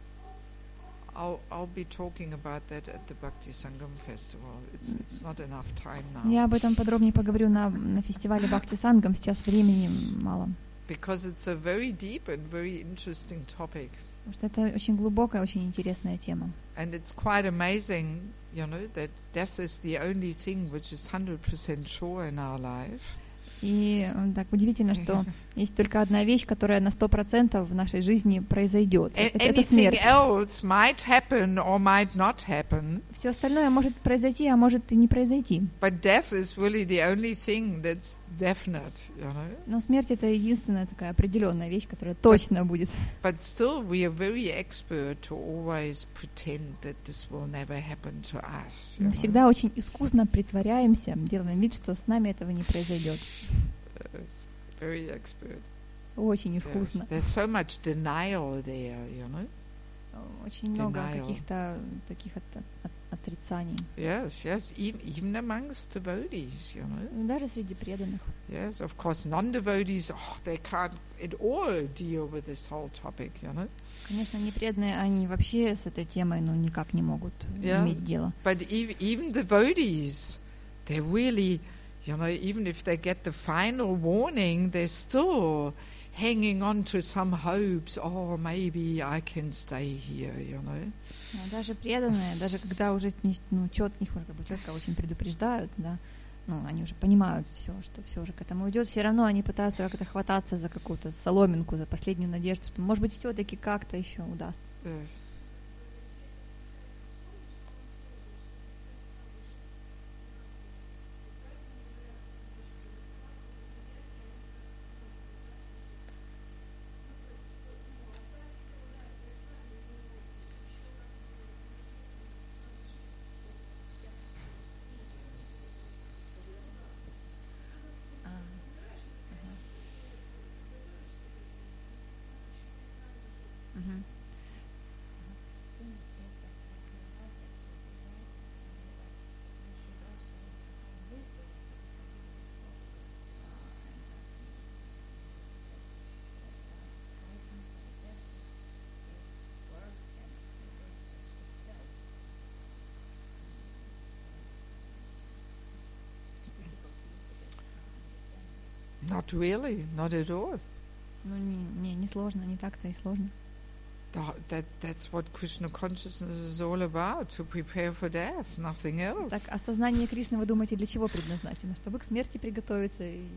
I'll I'll be talking about that at the Bhakti Sangam Festival. It's it's not enough time now. Я об этом подробнее поговорю на, на фестивале Бхакти Сангам. Сейчас времени мало. Because it's a very deep and very interesting topic. Потому что это очень глубокая, очень интересная тема. And it's quite amazing, you know, that death is the only thing which is one hundred percent sure in our life. И так удивительно, что есть только одна вещь, которая на сто процентов в нашей жизни произойдет. Это, это смерть. Else might happen or might not happen. Все остальное может произойти, а может и не произойти. But death is really the only thing that's definite, you know. Но смерть — это единственная такая определенная вещь, которая точно but, будет. But still, we are very expert to always pretend that this will never happen to us. Мы всегда очень искусно притворяемся, делаем вид, что с нами этого не произойдет. Yes, very expert. Очень искусно. Yes. There's so much denial there, you know. Очень много Denial. каких-то таких от, от, отрицаний. Yes, yes, even, even amongst devotees, you know. Даже среди преданных. Yes, of course, non-devotees, oh, they can't at all deal with this whole topic, you know. Конечно, непреданные, они вообще с этой темой, ну, никак не могут Yeah. иметь дело. But even, even devotees, they really, you know, even if they get the final warning, they're still hanging on to some hopes. Oh, maybe I can stay here, you know. Но даже преданные, даже когда уже ну, чет, их уже как бы четко очень предупреждают, да, ну, они уже понимают все, что все уже к этому идет, все равно они пытаются как-то хвататься за какую-то соломинку, за последнюю надежду, что, может быть, все-таки как-то еще удастся. Yes. Мгм. Not really, not at all. Ну, не, не, не сложно, не так-то и сложно. That, that, that's what Krishna consciousness is all about, to prepare for death, nothing else. Так, осознание Кришны, вы думаете, для чего предназначено? Чтобы к смерти приготовиться, и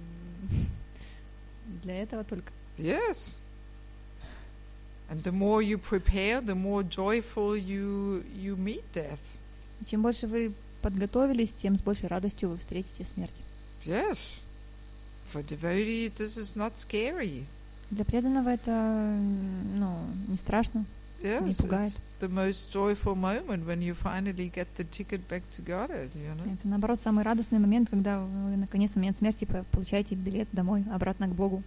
для этого только. Yes. And the more you prepare, the more joyful you you meet death. И чем больше вы подготовились, тем с большей радостью вы встретите смерть. Yes. For devotee, this is not scary. Для преданного это, ну, не страшно, Yes, не пугает. it's the most joyful moment when you finally get the ticket back to Godhead, you know. Это, наоборот, самый радостный момент, когда вы, наконец, в момент смерти получаете билет домой, обратно к Богу.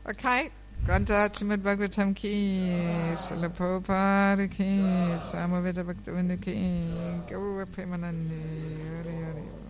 Okay. Granta Chimad Bhagavatam ki, Srila Prabhupada ki, Samaveda Bhaktivinoda ki, Gaura Premanandi, Hari Hari.